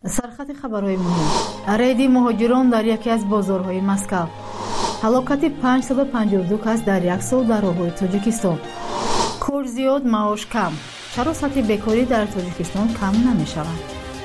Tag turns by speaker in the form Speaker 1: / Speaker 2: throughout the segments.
Speaker 1: سرخط خبرهای مهم: رید مهاجران در یکی از بازارهای مسکو، هلاکت 552 کس در یک سال در راههای تاجیکستان، کار زیاد معاش کم، چرا سطح بیکاری در تاجیکستان کم نمی شود؟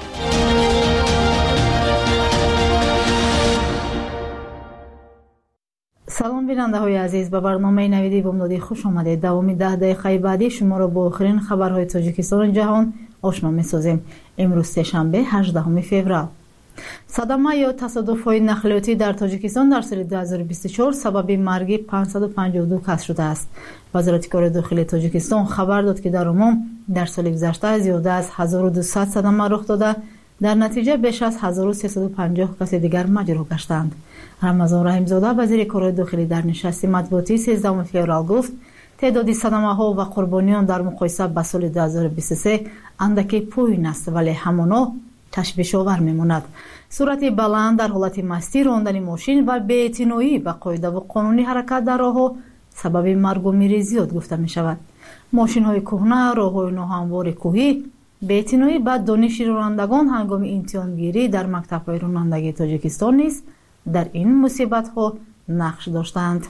Speaker 1: سلام بیننده های عزیز، به برنامه نویدی بامدادی خوش آمدید. دوامی 10 دقیقه بعدی شما را با آخرین خبرهای تاجیکستان جهان آشنا می سازیم. امروز سه‌شنبه 18 فوریه. صدمه یا تصادف‌های نقلیاتی در تاجیکستان در سال 2024 سبب مرگ 552 کس شده است. وزارت کار داخلی تاجیکستان خبر داد که در عموم در سال گذشته زیاده از 1200 صدمه رخ داده، در نتیجه بیش از 1350 کس دیگر مجروح گشتند. رمضان رحیم‌زاده وزیر کار داخلی در نشست مطبوعاتی 13 فوریه گفت تعداد صدمه‌ها و قربانیان در مقایسه با سال 2023 اندکی پایین است، ولی همانا تشویش‌آور می‌ماند. سرعت بلند در حالت مستی راندن ماشین و بی‌اعتنایی به قاعده و قانون حرکت در راه‌ها سبب مرگ و میر زیاد گفته می‌شود. ماشین‌های کهنه، راه‌های ناهموار کوهی، بی‌اعتنایی با دانش رانندگان هنگام امتحانگیری در مکتب‌های رانندگی تاجیکستان نیز در این مصیبت‌ها نقش داشتند.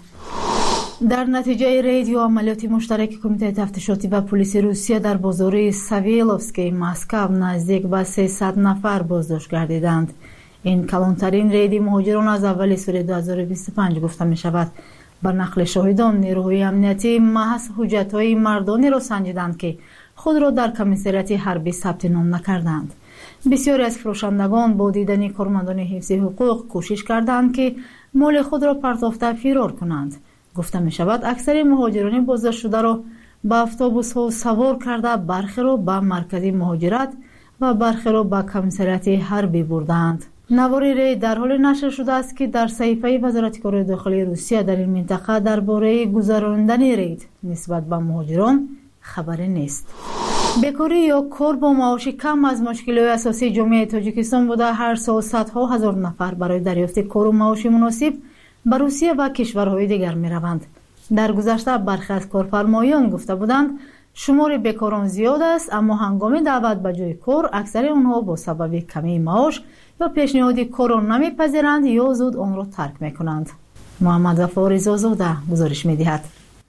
Speaker 1: در نتیجه رید یا عملیات مشترک کمیته تفتیشاتی و پلیس روسیه در بازار ساویلوفسکی مسکو نزدیک به 300 نفر بازداشت گردیدند. این کلانترین رید مهاجران از اول سال 2025 گفته می شود. بر نقل شاهدان نیروهای امنیتی محض حجت‌های مردانی را سنجیدند که خود را در کمیساریات حربی ثبت نام نکردند. بسیاری از فروشندگان با دیدن کارمندان حفظ حقوق کوشش کردند که مال خود را پرتافته فرار کنند. گفته می شود اکثر مهاجران بازداشت شده را به اتوبوس ها سوار کرده، برخی را به مرکز مهاجرت و برخی را به کمیساریات حربی بردند. نواری ری در حال نشر شده است که در صحیفه وزارت کار داخلی روسیه در این منطقه درباره گذراندن رید نسبت به مهاجران خبری نیست. بیکاری یا کار با معاش کم از مشکلات اساسی جامعه تاجیکستان بوده. هر سال صدها هزار نفر برای دریافت کار و معاش مناسب به روسیه و کشورهای دیگر می روند. در گذشته برخی از کارفرمایان گفته بودند شمار بیکاران زیاد است، اما هنگام دعوت به جای کار اکثر آنها با سبب کمی معاش یا پیشنهاد کار را نمیپذیرند یا زود آن را ترک می کنند. محمد ظفار رضازاده گزارش می دهد.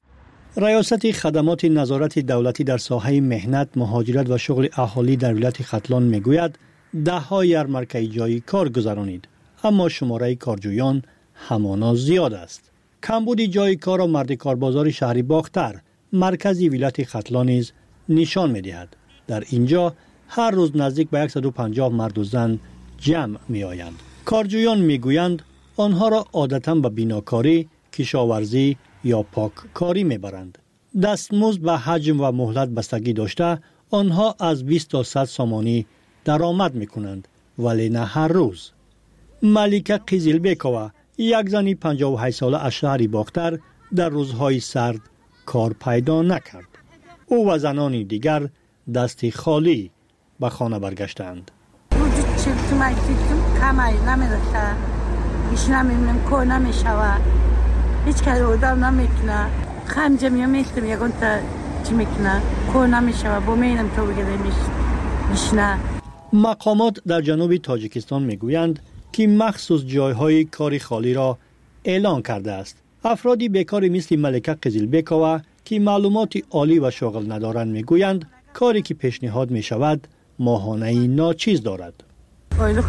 Speaker 2: ریاست خدمات نظارت دولتی در ساحه مهنت، مهاجرت و شغل اهالی در ولایت ختلان می گوید ده‌ها یارمارکه جای کار گذرانید، اما شماره کارجویان همانا زیاد است. کمبود جای کار و مرد کاربازار شهری باختر مرکزی ولایت ختلان نیز نشان می دهد. در اینجا هر روز نزدیک به 150 مرد و زن جمع می آیند. کارجویان می گویند آنها را عادتاً به بیناکاری، کشاورزی یا پاککاری می برند. دستمزد به حجم و مهلت بستگی داشته آنها از 20 تا 100 سامانی درآمد می کنند، ولی نه هر روز. ملیکه قیزیلبکووا یک زنی 58 ساله از شهری باختر در روزهای سرد کار پیدا نکرد. او و زنانی دیگر دستی خالی به خانه برگشتند.
Speaker 3: هیچ کاری آدم نمیکنه. خرج میتونم یکون تا چی میکنه کار نمیشه با میرم تو بگیرم میشنه.
Speaker 2: مقامات در جنوب تاجیکستان میگویند که مخصوص جایهای کاری خالی را اعلان کرده است. افرادی بیکاری مثل ملیکه قیزیلبکووا که معلومات عالی و شغل ندارند میگویند کاری که پیشنهاد میشود ماهانه ناچیز دارد.
Speaker 3: آیلوخ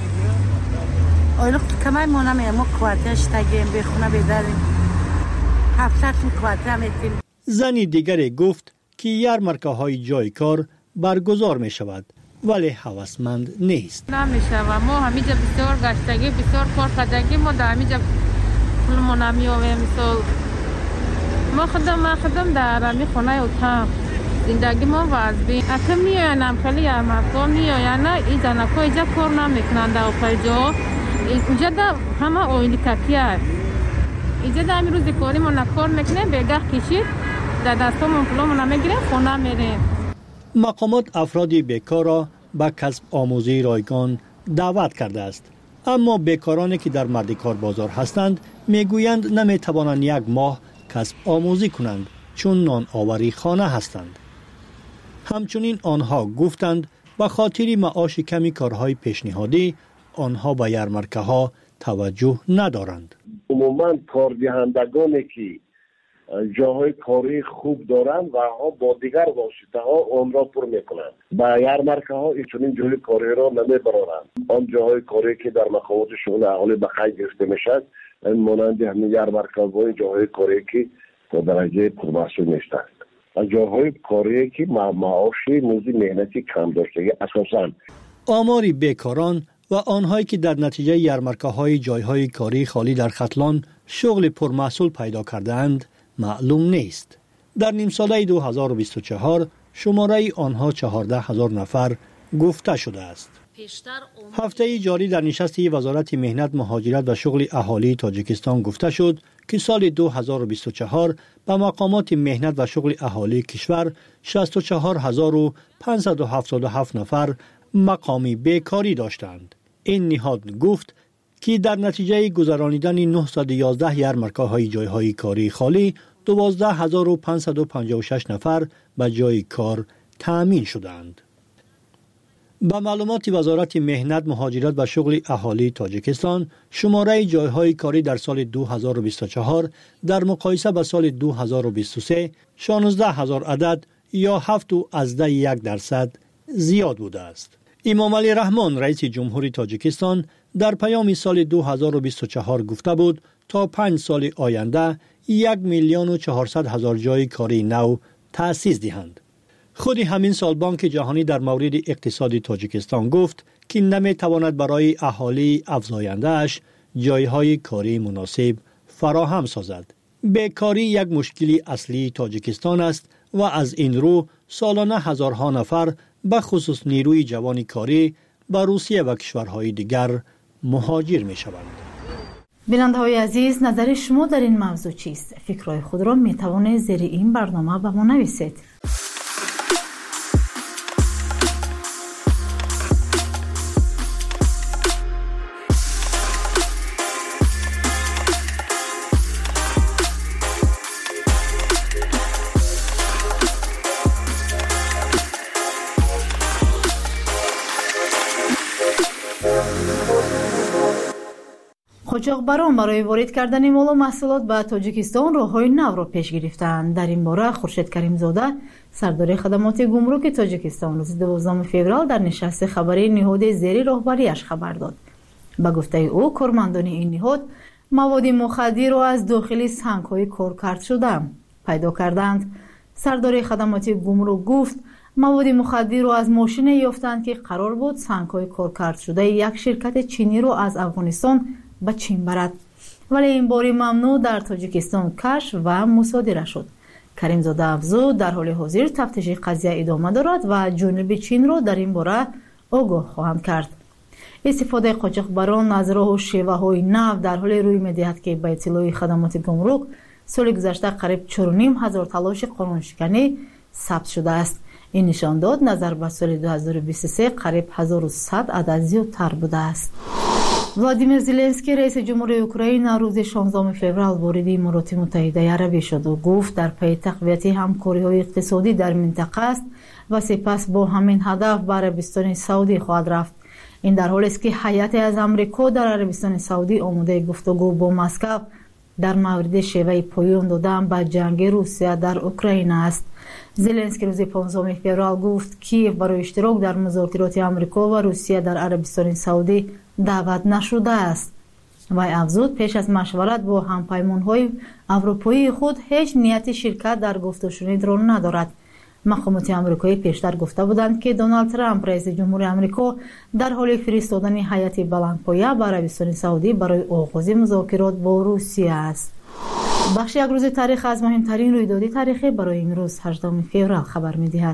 Speaker 3: کمای ما نمیم، ما کوارترش تگیم بخونه بیداریم، هفتهتون کوارتر میتیم.
Speaker 2: زنی دیگری گفت که یارمارکه های جای کار برگزار می شود ولی هوسمند نیست.
Speaker 4: نمیشه، ما همیجا بسیار گشتگی، بسیار کار کردگی، ما در همیجا پولمو نمیویم. ما خودم در همی خونه اتاق زندگی ما وضعی اصلا میایم خیلی یارمارکه میایم، این زنکا اینجا کار نمیکنند در اوپرجا. اینجا دا همه اویلی کپی هست. اینجا دا همی روزی کاری ما نکار میکنه، بگه کشید در دستامون پولامون نمیگیره، خونه میریم.
Speaker 2: مقامات افرادی بیکار را به کسب آموزی رایگان دعوت کرده است، اما بیکارانی که در مرد کار بازار هستند میگویند نمیتوانند یک ماه کسب آموزی کنند چون نان آوری خانه هستند. همچنین آنها گفتند به خاطر معاش کمی کارهای پیشنهادی آنها به یارمارکه ها توجه ندارند.
Speaker 5: عموما کاردهندگانی که جاهای کاری خوب دارند و ها با دیگر واسطه ها آن را پر میکنند. با یارمارکه ها این جای کاری را نمیبرند. آن جاهای کاری که در مقامات شغل اهالی به خرج گرفته میشد، این مانند همین یارمارکه ها جاهای کاری که در درجه پرمحصول نیستند. جاهای کاری که معاشی موزی مهنتی کم داشته اساساً.
Speaker 2: آمار بیکاران و آنهایی که در نتیجه یارمارکه های جایهای کاری خالی در ختلان شغل پرمحصول پیدا کردند معلوم نیست. در نیم ساله 2024 شماره آنها 14,000 نفر گفته شده است. هفته جاری در نشست وزارت مهنت، مهاجرت و شغل اهالی تاجیکستان گفته شد که سال 2024 به مقامات مهنت و شغل اهالی کشور 64,577 نفر مقامی بیکاری داشتند. این نهاد گفت که در نتیجه گذرانیدن 911 یارمارکه های جایهای کاری خالی 12,556 نفر به جای کار تأمین شدند. با معلومات وزارت مهنت، مهاجرت و شغل اهالی تاجیکستان، شماره جایهای کاری در سال 2024 در مقایسه با سال 2023 16,000 عدد یا 7.1% زیاد بوده است. امام علی رحمان رئیس جمهوری تاجیکستان در پیام سال 2024 گفته بود تا 5 سال آینده 1,400,000 جای کاری نو تأسیس دهند. خود همین سال بانک جهانی در مورد اقتصاد تاجیکستان گفت که نمیتواند برای اهالی افزاینده‌اش جایهای کاری مناسب فراهم سازد. بیکاری یک مشکل اصلی تاجیکستان است و از این رو سالانه هزارها نفر به خصوص نیروی جوان کاری به روسیه و کشورهای دیگر مهاجر می شوند.
Speaker 1: بیننده‌های عزیز، نظر شما در این موضوع چیست؟ فکرهای خود را می توانید زیر این برنامه به ما نویسید. قاچاقبران برای وارد کردن مال و محصولات به تاجیکستان راههای نو را پیش گرفتند. در این باره خورشید کریمزاده، سردار خدمات گمرک تاجیکستان، روز 12 فوریه در نشست خبری نهاد زیر راهبریش خبر داد. به گفته او، کارمندان این نهاد مواد مخدر را از داخل سنگ‌های کارکرد شده پیدا کردند. سردار خدمات گمرک گفت مواد مخدر را از ماشین یافتند که قرار بود سنگ‌های کارکرد شده یک شرکت چینی را از افغانستان به چین برد، ولی این باری ممنوع در تاجیکستان کشف و مصادره شد. کریمزاده افزود در حال حاضر تفتیش قضیه ادامه دارد و جانب چین را در این باره آگاه خواهند کرد. استفاده قاچاقبران از راه و شیوه‌های نو در حال روی می‌دهد که به اطلاع خدمات گمرک سال گذشته قریب 4,500 تلاش قانونشکنی ثبت شده است. این نشان داد نظر به سال 2023 قریب 1100 عدد زیادتر بوده است. ولادیمیر زلنسکی رئیس جمهوری اوکراین روز 16 فوریه وارد امارات متحده عربی شد و گفت در پی تقویت همکاری‌های اقتصادی در منطقه است و سپس با همین هدف به عربستان سعودی خواهد رفت. این در حالی است که هیئت از آمریکا در عربستان سعودی آماده گفتگو با مسکو در مورد شیوه پایان دادن به جنگ روسیه در اوکراین است. زلنسکی روز 15 فوریه گفت کیف برای اشتراک در مذاکرات آمریکا و روسیه در عربستان سعودی دعوت نشده است. وی افزود پیش از مشورت با همپیمان‌های اروپایی خود هیچ نیت شرکت در گفت و شنود را ندارد. مقامات آمریکایی پیشتر گفته بودند که دونالد ترامپ رئیس جمهور آمریکا در حال فرستادن هیئت بلندپایه به عربستان سعودی برای آغاز مذاکرات با روسیه است. بخش یک روز تاریخ از مهمترین رویدادهای تاریخی برای امروز 18 فوریه خبر می‌دهد.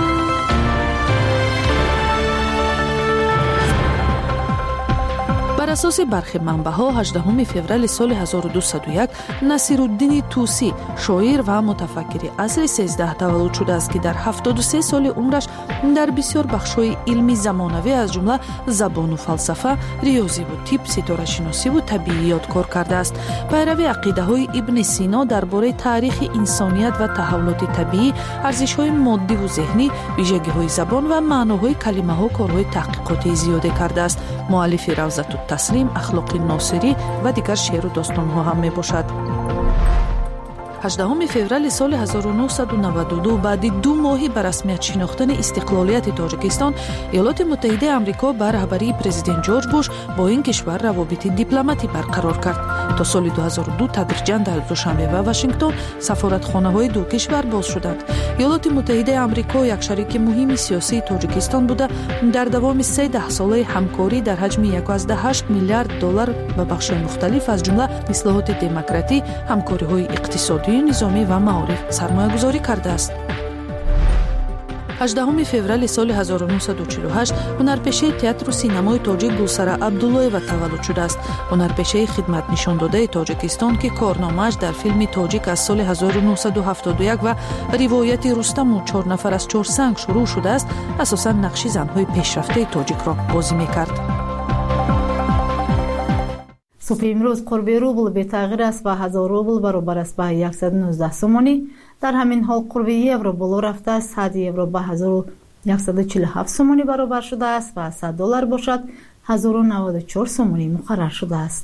Speaker 6: بر اساس برخی منبع‌ها 18 فوریه سال 1201 نصیرالدین توسی شاعر و متفکر عصر 13 تولد شده است که در 73 سال عمرش در بسیار بخش‌های علمی زمانوی از جمله زبان و فلسفه، ریاضی و طب، ستاره‌شناسی و طبیعیات کار کرده است. پیروی عقیده‌های ابن سینا درباره تاریخ انسانیت و تحولات طبیعی، ارزش‌های مادی و ذهنی، ویژگی‌های زبان و معناهای کلمه‌ها کارهای تحقیقاتی زیاده کرده است. مؤلف روضة التسلیم، اخلاق ناصری و دیگر شعر و داستان‌ها هم میباشد. 18 فوریه سال 1992 بعد 2 ماه به رسمیت شناختن استقلالیت تاجیکستان، ایالات متحده آمریکا به رهبری پرزیدنت جورج بوش با این کشور روابط دیپلماتی برقرار کرد. تا سال 2002 تدریجاً در دوشنبه و واشنگتن سفارتخانه‌های دو کشور باز شدند. ایالات متحده آمریکا یک شریک مهم سیاسی تاجیکستان بوده، در دوام 13 ساله همکاری در حجم 1.8 میلیارد دلار به بخش‌های مختلف از جمله اصلاحات دموکراتی، همکاری‌های اقتصادی، نظامی و معارف سرمایه‌گذاری کرده است. 18 فوریه سال 1948 هنرپیشه تئاتر و سینمای تاجیک گلسره عبدالله‌اوا تولد شده است. هنرپیشه خدمت نشان داده تاجیکستان که کارنامه‌اش در فیلم تاجیک از سال 1971 و روایت رستم و 4 نفر از 4 سنگ شروع شده است، اساساً نقش زن‌های پیشرفته تاجیک را بازی می‌کرد.
Speaker 1: صبح امروز قرب روبل به تغییر است و 1000 روبل برابر است به 119 سومانی. در همین حال قرب یورو بالا رفته است. 100 یورو به 1147 سومانی برابر شده است و 100 دلار باشد 1094 سومانی مقرر شده است.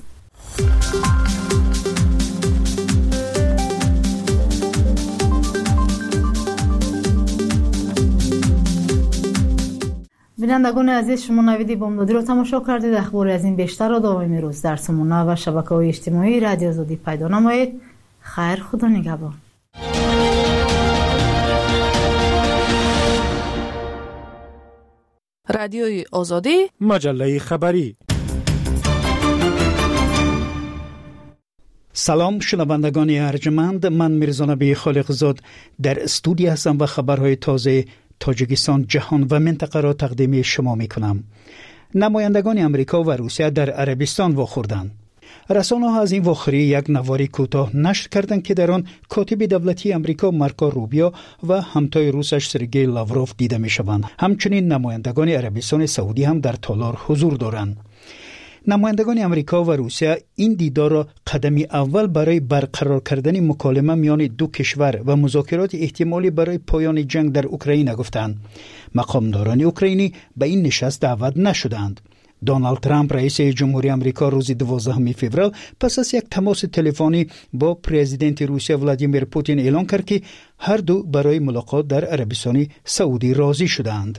Speaker 1: بینندگان عزیز، شما نوید بامدادی را تماشا کردید. اخبار از این بیشتر را دائم روز در سامانه و شبکه‌های اجتماعی رادیو آزادی پیدا نمایید. خیر، خدا نگهدار.
Speaker 6: رادیوی آزادی،
Speaker 2: مجله خبری. سلام شنوندگان ارجمند، من میرزا نبی خالقزاد در استودیو هستم و خبرهای تازه تاجیکستان، جهان و منطقه را تقدیم شما می کنم. نمایندگان امریکا و روسیه در عربستان واخوردند. رسانه ها از این واخوری یک نواری کوتاه نشر کردند که در آن کاتب دولتی امریکا مارکو روبیو و همتای روسش سرگئی لاوروف دیده می شوند. همچنین نمایندگان عربستان سعودی هم در تالار حضور دارند. نمایندگان امریکا و روسیه این دیدار را قدمی اول برای برقرار کردن مکالمه میان دو کشور و مذاکرات احتمالی برای پایان جنگ در اوکراین گفتند. مقامداران اوکراینی به این نشست دعوت نشدند. دونالد ترامپ رئیس جمهوری آمریکا روز 12 فوریه پس از یک تماس تلفنی با پرزیدنت روسیه ولادیمیر پوتین اعلام کرد که هر دو برای ملاقات در عربستان سعودی راضی شدند.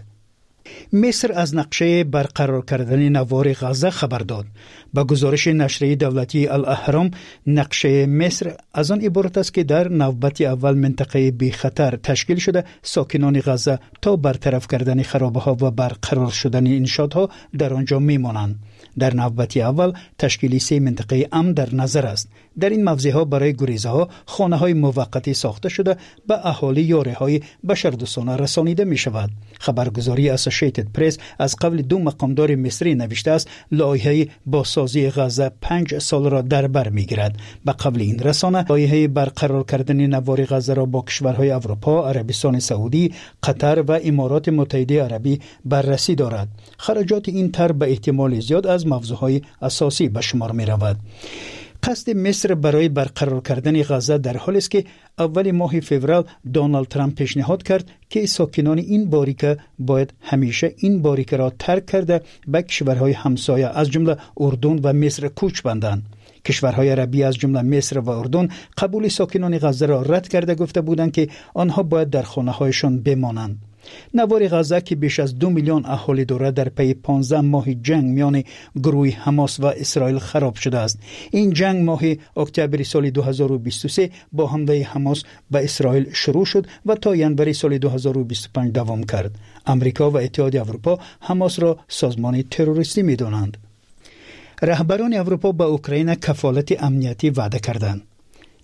Speaker 2: مصر از نقشه برقرار کردن نوار غزه خبر داد. با گزارش نشریه دولتی الاهرام، نقشه مصر از آن عبارت است که در نوبت اول منطقه بی خطر تشکیل شده ساکنان غزه تا برطرف کردن خرابه‌ها و برقرار شدن انشاءات‌ها در آنجا میمانند. در نوبت اول تشکیل 3 منطقه امن در نظر است. در این موضع‌ها برای گریزها خانه‌های موقتی ساخته شده به اهالی یاری‌های بشردوستانه رسانیده می‌شود. خبرگزاری اسوسییتد پرس از قبل 2 مقامدار مصری نوشته است لایحه بازسازی غزه 5 سال را در بر می‌گیرد. به قبل این رسانه لایحه برقرار کردن نوار غزه را با کشورهای اروپا، عربستان سعودی، قطر و امارات متحده عربی بررسی دارد. خراجات این طرح به احتمال زیاد از موضوعهای اساسی به شمار می‌رود. قصد مصر برای برقرار کردن غزه در حالی است که اول ماه فوریه دونالد ترامپ پیشنهاد کرد که ساکنان این باریکه باید همیشه این باریکه را ترک کرده به کشورهای همسایه از جمله اردن و مصر کوچ بندند. کشورهای عربی از جمله مصر و اردن قبول ساکنان غزه را رد کرده گفته بودند که آنها باید در خانه‌هایشان بمانند. نوار غزه که بیش از 2 میلیون اهالی دارد در پی 15 ماه جنگ میان گروه حماس و اسرائیل خراب شده است. این جنگ ماه اکتبر سال 2023 با حمله حماس به اسرائیل شروع شد و تا ینور سال 2025 دوام کرد. امریکا و اتحاد اروپا حماس را سازمان تروریستی می‌دانند. رهبران اروپا به اوکراین کفالت امنیتی وعده کردند.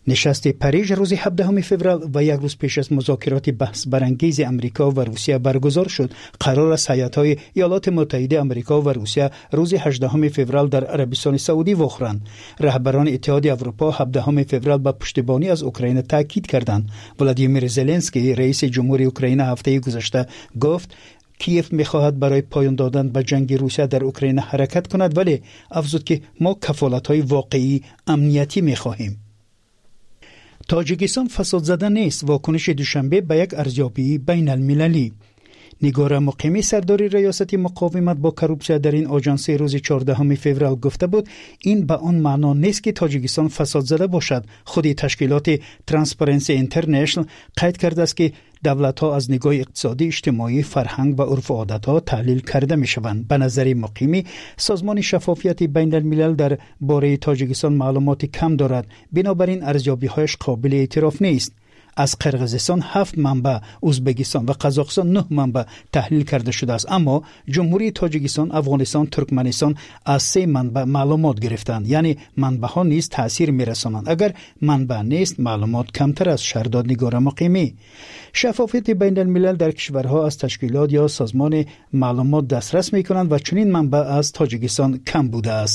Speaker 7: نشست پاریژ روز 17 فوریه و یک روز پیش از مذاکرات بحث برانگیز امریکا و روسیه برگزار شد. قرار است هیات‌های ایالات متحده آمریکا و روسیه روز 18 فوریه در عربستان سعودی واخورند. رهبران اتحاد اروپا 17 فوریه با پشتیبانی از اوکراین تاکید کردند. ولادیمیر زلنسکی رئیس جمهوری اوکراین هفته گذشته گفت کیف می‌خواهد برای پایان دادن به جنگ روسیه در اوکراین حرکت کند، ولی افزود که ما کفالت‌های واقعی امنیتی می‌خواهیم. تاجیکستان فساد زده نیست. واکنش دوشنبه به یک ارزیابی بین المللی. نگار مقیمی سردار ریاست مقاومت با کروپسیا در این آژانس روز 14 فوریه گفته بود این به آن معنا نیست که تاجیکستان فساد زده باشد. خود تشکیلات ترانسپرنسی اینترنشنال قید کرده است که دولت‌ها از نگاه اقتصادی، اجتماعی، فرهنگ و عرف و عادت‌ها تحلیل کرده می‌شوند. به نظر مقیمی سازمان شفافیت بین الملل در باره تاجیکستان معلومات کم دارد، بنابراین ارزیابی‌هایش قابل اعتراف نیست. از قرقیزستان 7 منبع، ازبکستان و قزاقستان 9 منبع تحلیل کرده شده است، اما جمهوری تاجیکستان، افغانستان، ترکمنستان از 3 منبع معلومات گرفتند. یعنی منبع‌ها نیز تاثیر می‌رسانند. اگر منبع نیست معلومات کمتر از شهرداد نگار مقیمی. شفافیت بین الملل در کشورها از تشکیلات یا سازمان معلومات دسترس می‌کنند و چنین منبع از تاجیکستان کم بوده است.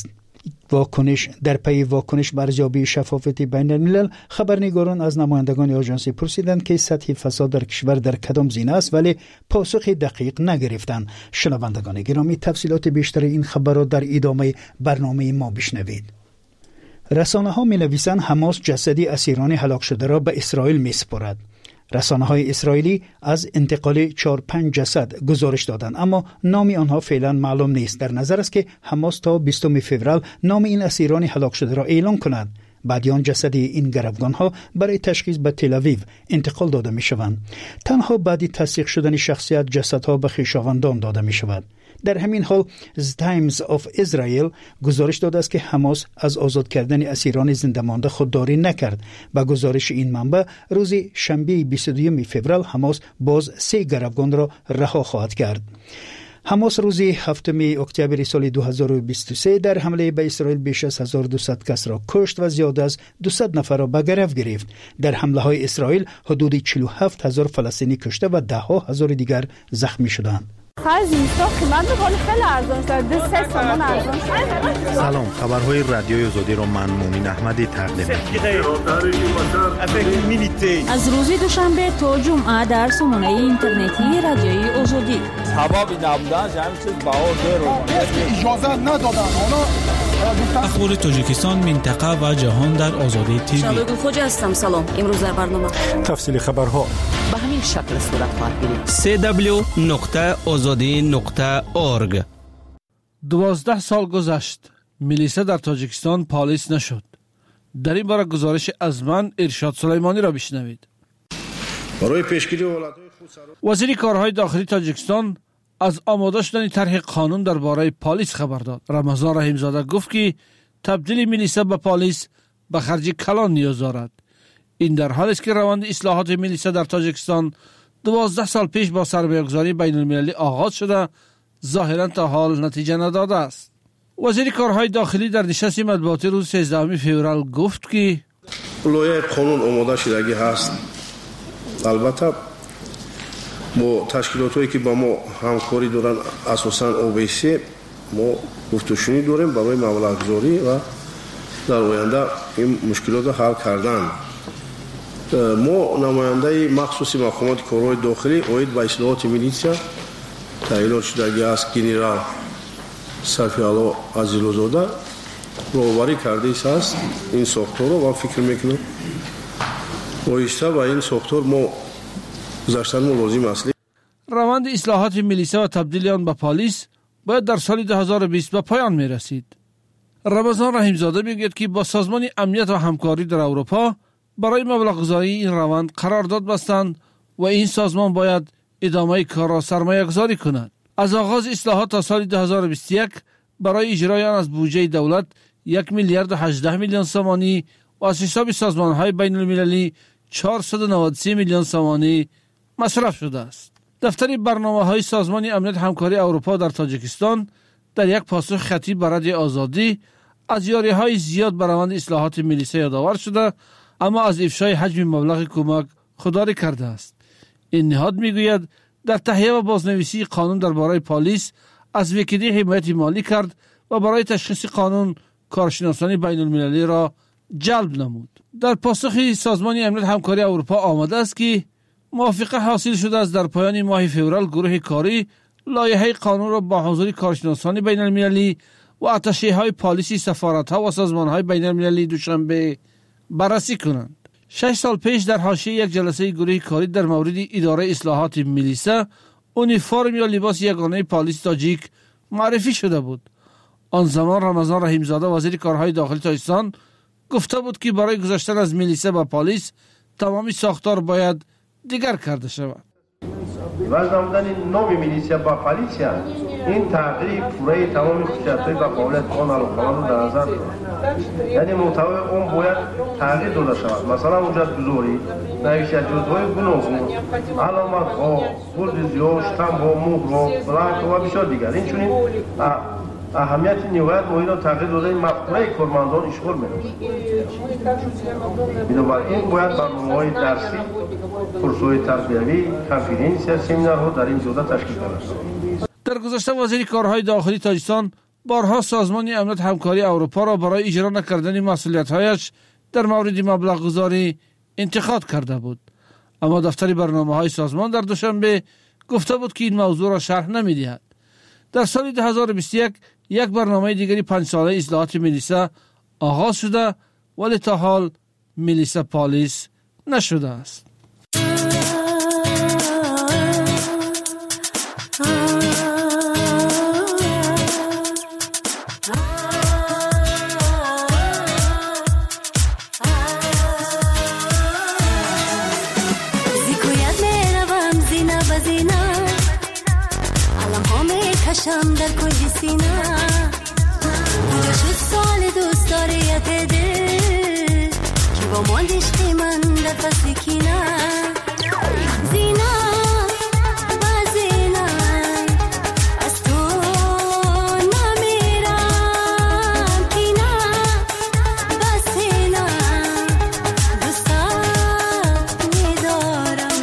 Speaker 7: واکنش در پی واکنش بر ارزیابی شفافیت بین الملل، خبرنگاران از نمایندگان آژانس پرسیدند که سطح فساد در کشور در کدام زینه است، ولی پاسخ دقیق نگرفتند. شنوندگان گرامی، تفصیلات بیشتر این خبرات در ادامه برنامه ما بشنوید. رسانه‌ها می‌نویسند حماس جسدی اسیران هلاک شده را به اسرائیل می‌سپارد. رسانه‌های اسرائیلی از انتقال 4-5 جسد گزارش دادند، اما نام آنها فعلا معلوم نیست. در نظر است که حماس تا 20 فوریه نام این اسیران هلاک شده را اعلام کند. بعد آن جسد این گروگان‌ها برای تشخیص به تل آویو انتقال داده می‌شوند. تنها بعد تصدیق شدن شخصیت جسدها به خویشاوندان داده می‌شود. در همین حال تایمز آف اسرائیل گزارش داده است که حماس از آزاد کردن اسیران زنده مانده خودداری نکرد. با گزارش این منبع روز شنبه 22 فوریه حماس باز 3 گروگان را رها خواهد کرد. حماس روز 7 اکتبر سال 2023 در حمله به اسرائیل بیش از 1200 کس را کشت و زیاد از 200 نفر را به گرفت گرفت. در حمله های اسرائیل حدود 47000 فلسطینی کشته و 10,000 دیگر زخمی شدند.
Speaker 8: سلام، خبرهای رادیوی آزادی را من مومن احمدی تقدیم می‌کنم.
Speaker 9: از روز دوشنبه تا جمعه در سامانه اینترنتی رادیوی آزادی.
Speaker 10: حبابی نبودن همین چیز باور رو
Speaker 11: اجازه ندادن.
Speaker 12: اخبار تاجیکستان، منطقه و جهان در آزادی تیوی.
Speaker 9: شالوگ خوجا هستم. سلام. امروز در برنامه
Speaker 8: تفصیل خبرها
Speaker 9: به همین شکل صورت خواهد گرفت.
Speaker 12: www.azadi.org
Speaker 2: 12 سال گذشت. میلیسا در تاجیکستان پالیس نشد. در این باره گزارش از من ارشاد سلیمانی را بشنوید.
Speaker 13: برای پیشگیری
Speaker 2: وزیر کارهای داخلی تاجیکستان از آماده شدن طرح قانون درباره پالیس خبر داد. رمضان رحیمزاده گفت که تبدیل میلیسا به پالیس به خرج کلان نیاز دارد. این در حالی است که روند اصلاحات میلیسا در تاجیکستان 12 سال پیش با سرمایه‌گذاری بین المللی آغاز شده، ظاهرا تا حال نتیجه نداده است. وزیر کارهای داخلی در نشست مطبوعاتی روز 13 فوریه گفت که
Speaker 13: لایحه قانون آماده شدگی هست. البته با تشکیلاتی که با ما همکاری دارن، اساساً اوبیسی، ما گفتگوشنی داریم برای مبلغ‌گذاری و در آینده این مشکلات حل کردن. ما نماینده مخصوص مقامات کارهای داخلی اوید به اصلاحات میلیسا تعیین شدگی است گنرال صفی‌الله عزیزلوزاده راهبری کرده است این ساختار رو و فکر میکنم وایسته و این ساختار ما گذاشتن لازم است.
Speaker 2: روند اصلاحات میلیسا و تبدیل آن به پلیس باید در سال 2020 به پایان میرسید. رمضان رحیمزاده میگوید که با سازمان امنیت و همکاری در اروپا برای مبلغ گذاری این روند قرارداد بستند و این سازمان باید ادامه کار را سرمایه گذاری کند. از آغاز اصلاحات تا سال 2021 برای اجرای آن از بودجه دولت 1 میلیارد و 18 میلیون سومانی و از حساب سازمان‌های بین المللی 493 میلیون سومانی مصرف شده است. دفتر برنامه‌های سازمان امنیت همکاری اروپا در تاجیکستان در یک پاسخ خطی به رادیو آزادی از یاری‌های زیاد بر روند اصلاحات میلیسا یادآور شده
Speaker 14: اما از افشای حجم مبلغ کمک خودداری کرده است. این نهاد میگوید در تهیه و بازنویسی قانون درباره پلیس از وکیلی حمایت مالی کرد و برای تشخیص قانون کارشناسان بین المللی را جلب نمود. در پاسخی سازمان امنیت همکاری اروپا آمده است که موافقه حاصل شده است در پایان ماه فوریه گروه کاری لایحه قانون را با حضور کارشناسان بین المللی و اتشه‌های پلیسی سفارت‌ها و سازمان‌های بین المللی دوشنبه بررسی کنند. 6 سال پیش در حاشیه یک جلسه گروه کاری در مورد اداره اصلاحات میلیسا اونیفرم یا لباس یگانه پلیس تاجیک معرفی شده بود. آن زمان رمضان رحیمزاده وزیر کارهای داخلی تاجیکستان گفته بود که برای گذشتن از میلیسا به پلیس تمامی ساختار باید دیگر کرده شود.
Speaker 13: وضع نمودن نام میلیسیا با پلیسیا این تغییر پوره تمام خصوصیت‌های و فعالیت آن رو در نظر دارد. یعنی محتوای اون باید تغییر داده شود. مثلا اونجا بزوری نوشته جزوهای گوناگون، علامت‌ها، گلدوزی‌ها، شتم‌ها، مهرها، بلنک و بسیار دیگر. این چنین اهمیت نهایت مهم را تغییر داده مفهوم کارمندان اشغال می‌نماید. بنابراین باید برنامه‌های درسی، کورس‌های تربیوی، کنفرانس‌ها، سمینارها در این جهت تشکیل شود.
Speaker 14: در گذشته وزیر کارهای داخلی تاجیکستان بارها سازمان امنیت همکاری اروپا را برای اجرا نکردن مسئولیت‌هایش در مورد مبلغ گذاری انتقاد کرده بود. اما دفتر برنامه‌های سازمان در دوشنبه گفته بود که این موضوع را شرح نمی‌دهد. در سال 2021 یک برنامه دیگری 5 ساله اصلاحات میلیسا آغاز شده ولی تا حال میلیسا پلیس نشده است.
Speaker 15: کشم در کل سینه کجا شد سال دوست داریت دل که با ماندشتی من در فصل کینه زینه با زینه از تو نمیرم کینه با سینه دوستت میدارم.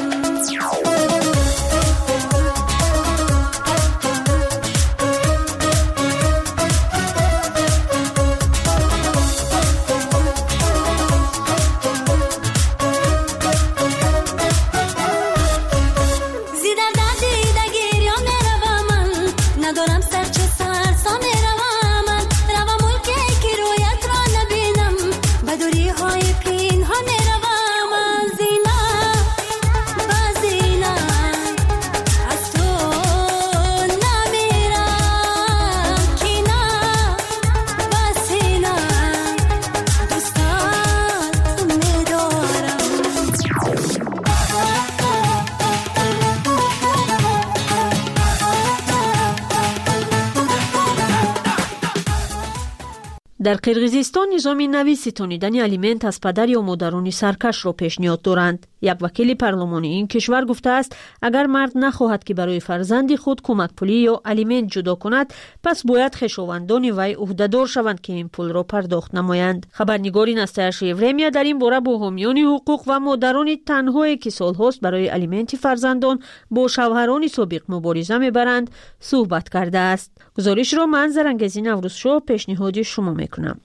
Speaker 16: در قرقیزستان نظامی نوی ستانیدن الیمنت از پدر یا مادران سرکش را پیشنهاد دارند. یک وکیل پارلمانی این کشور گفته است اگر مرد نخواهد که برای فرزند خود کمک پولی یا الیمنت جدا کند پس باید خویشاوندان وی عهده‌دار شوند که این پول را پرداخت نمایند. خبرنگار نستایش افرمیا در این باره با حامیان حقوق و مادران تنهایی که سالهاست برای الیمنت فرزندان با شوهران سابق مبارزه میبرند صحبت کرده است. گزارش را من زرنگزی نوروزشو پیشنهاد شما میکنم.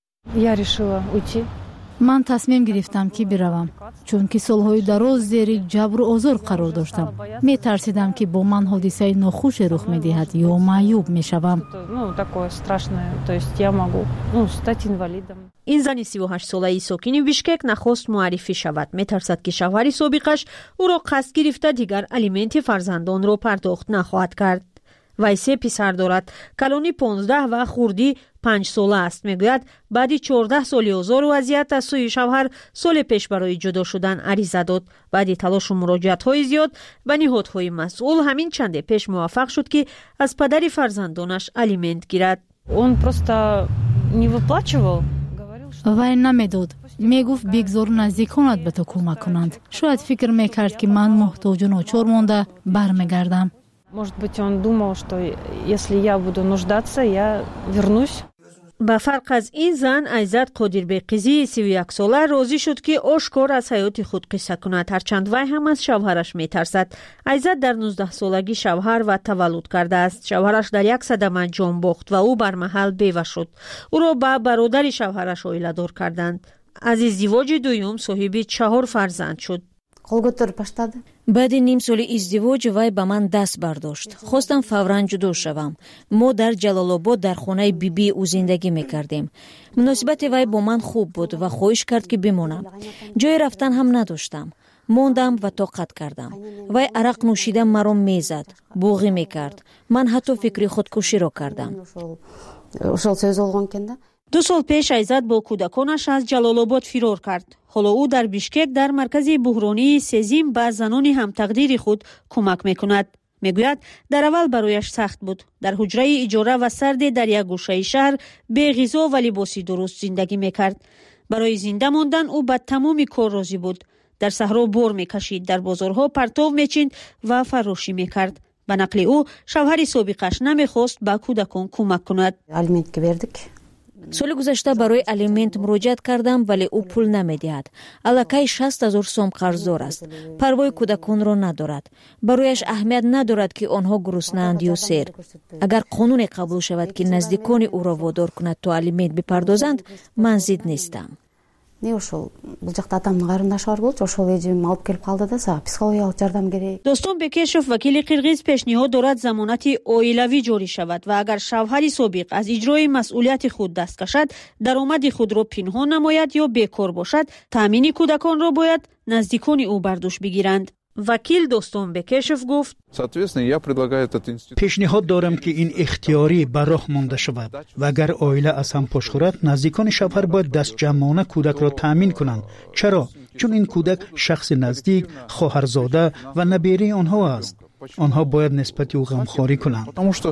Speaker 1: من تصمیم گرفتم که بروم چون که سالهای دراز زیر جبر و آزار قرار داشتم. می ترسیدم که با من حادثه ناخوش رخ می دهد یا معیوب می شوم.
Speaker 16: این زن 38 ساله ساکن بیشکک نخواست معرفی شود. می ترسد که شوهر سابقش او را قصد گرفته دیگر الیمنت فرزندان را پرداخت نخواهد کرد. وی 3 پسر دارد. کلانی 15 و خوردی 5 ساله است. میگوید بعد 14 سالی آزار و اذیت از سوی شوهر سال پیش برای جدا شدن عریضه داد. بعد تلاش و مراجعت‌های زیاد به نهادهای مسئول همین چند پیش موفق شد که از پدر فرزندانش الیمنت گیرد.
Speaker 1: وی نمیداد. میگفت بگذار نزدیکانت به تو کمک کنند. شاید فکر میکرد که من محتاج و ناچار مانده برمیگردم.
Speaker 17: Может быть, он думал, что если я буду нуждаться, я вернусь.
Speaker 16: با فرق از این زن ایزد قادربقیزی 31 ساله راضی شد که آشکار از حیات خود قصه کند، هرچند وی هم از شوهرش میترسد. ایزد در 19 سالگی شوهر و تولد کرده است. شوهرش در یک صدمه جان باخت و او بر محل بیوه شد. او را با برادر شوهرش اویله دار کردند. از ازدواج دوم صاحب 4 فرزند شد.
Speaker 17: баъди ним соли издивоҷ вай ба ман даст бардошт. хостам фавран ҷудо шавам. мо дар ҷалолобод дар хонаи бибии ӯ зиндагӣ мекардем. муносибати вай бо ман хуб буд ва хоҳиш кард ки бимонам. ҷои рафтан ҳам надоштам. мондам ва тоқат кардам. вай арақ нӯшида маро мезад, буғӣ мекард. ман ҳатто фикри худкуширо кардам.
Speaker 16: 2 سال پیش ایزد با کودکانش از جلال‌آباد فرار کرد. حالا او در بیشکک در مرکز بحرانی سزیم به زنان هم تقدیر خود کمک میکند. میگوید در اول برایش سخت بود. در حجره اجاره و سرد در یک گوشه شهر بی غذا و لباسی درست زندگی میکرد. برای زنده ماندن او به تمام کار راضی بود. در صحرا بار میکشید، در بازارها پرتو میچیند و فراشی میکرد. به نقل او شوهر سابقش نمیخواست به کودکان کمک کند.
Speaker 17: соли гузашта барои алимент муроҷиат кардам, вале ӯ пул намедиҳад. аллакай 60 000 сом қарздор аст. парвои кӯдаконро надорад. барояш аҳамият надорад ки онҳо гуруснанд ё сер. агар қонуне қабул шавад ки наздикони ӯро водор кунад то алимент бипардозанд, ман зид нестам.
Speaker 18: не ошол бул жакта атамдын карындашы бар болчу, ошол эжим алып келип калды да, сага психологиялык жардам керек.
Speaker 16: достон бекешев вакили қирғиз пешниҳод дорад замонати оилавӣ ҷорӣ шавад ва агар шавҳари собиқ аз иҷрои масъулияти худ даст кашад, даромади худро пинҳон намояд ё бекор бошад, таъмини кӯдаконро бояд наздикони ӯ бар дӯш бигиранд. вакил достон бекешев гуфт:
Speaker 7: пешниҳод дорам ки ин ихтиёрӣ ба роҳ монда шавад ва агар оила аз ҳам пошхӯрад, наздикони шавҳар бояд дастҷамъона кӯдакро таъмин кунанд. чаро? чун ин кӯдак шахси наздик, хоҳарзода ва наберии онҳо аст. онҳо бояд нисбати ӯ ғамхорӣ кунанд.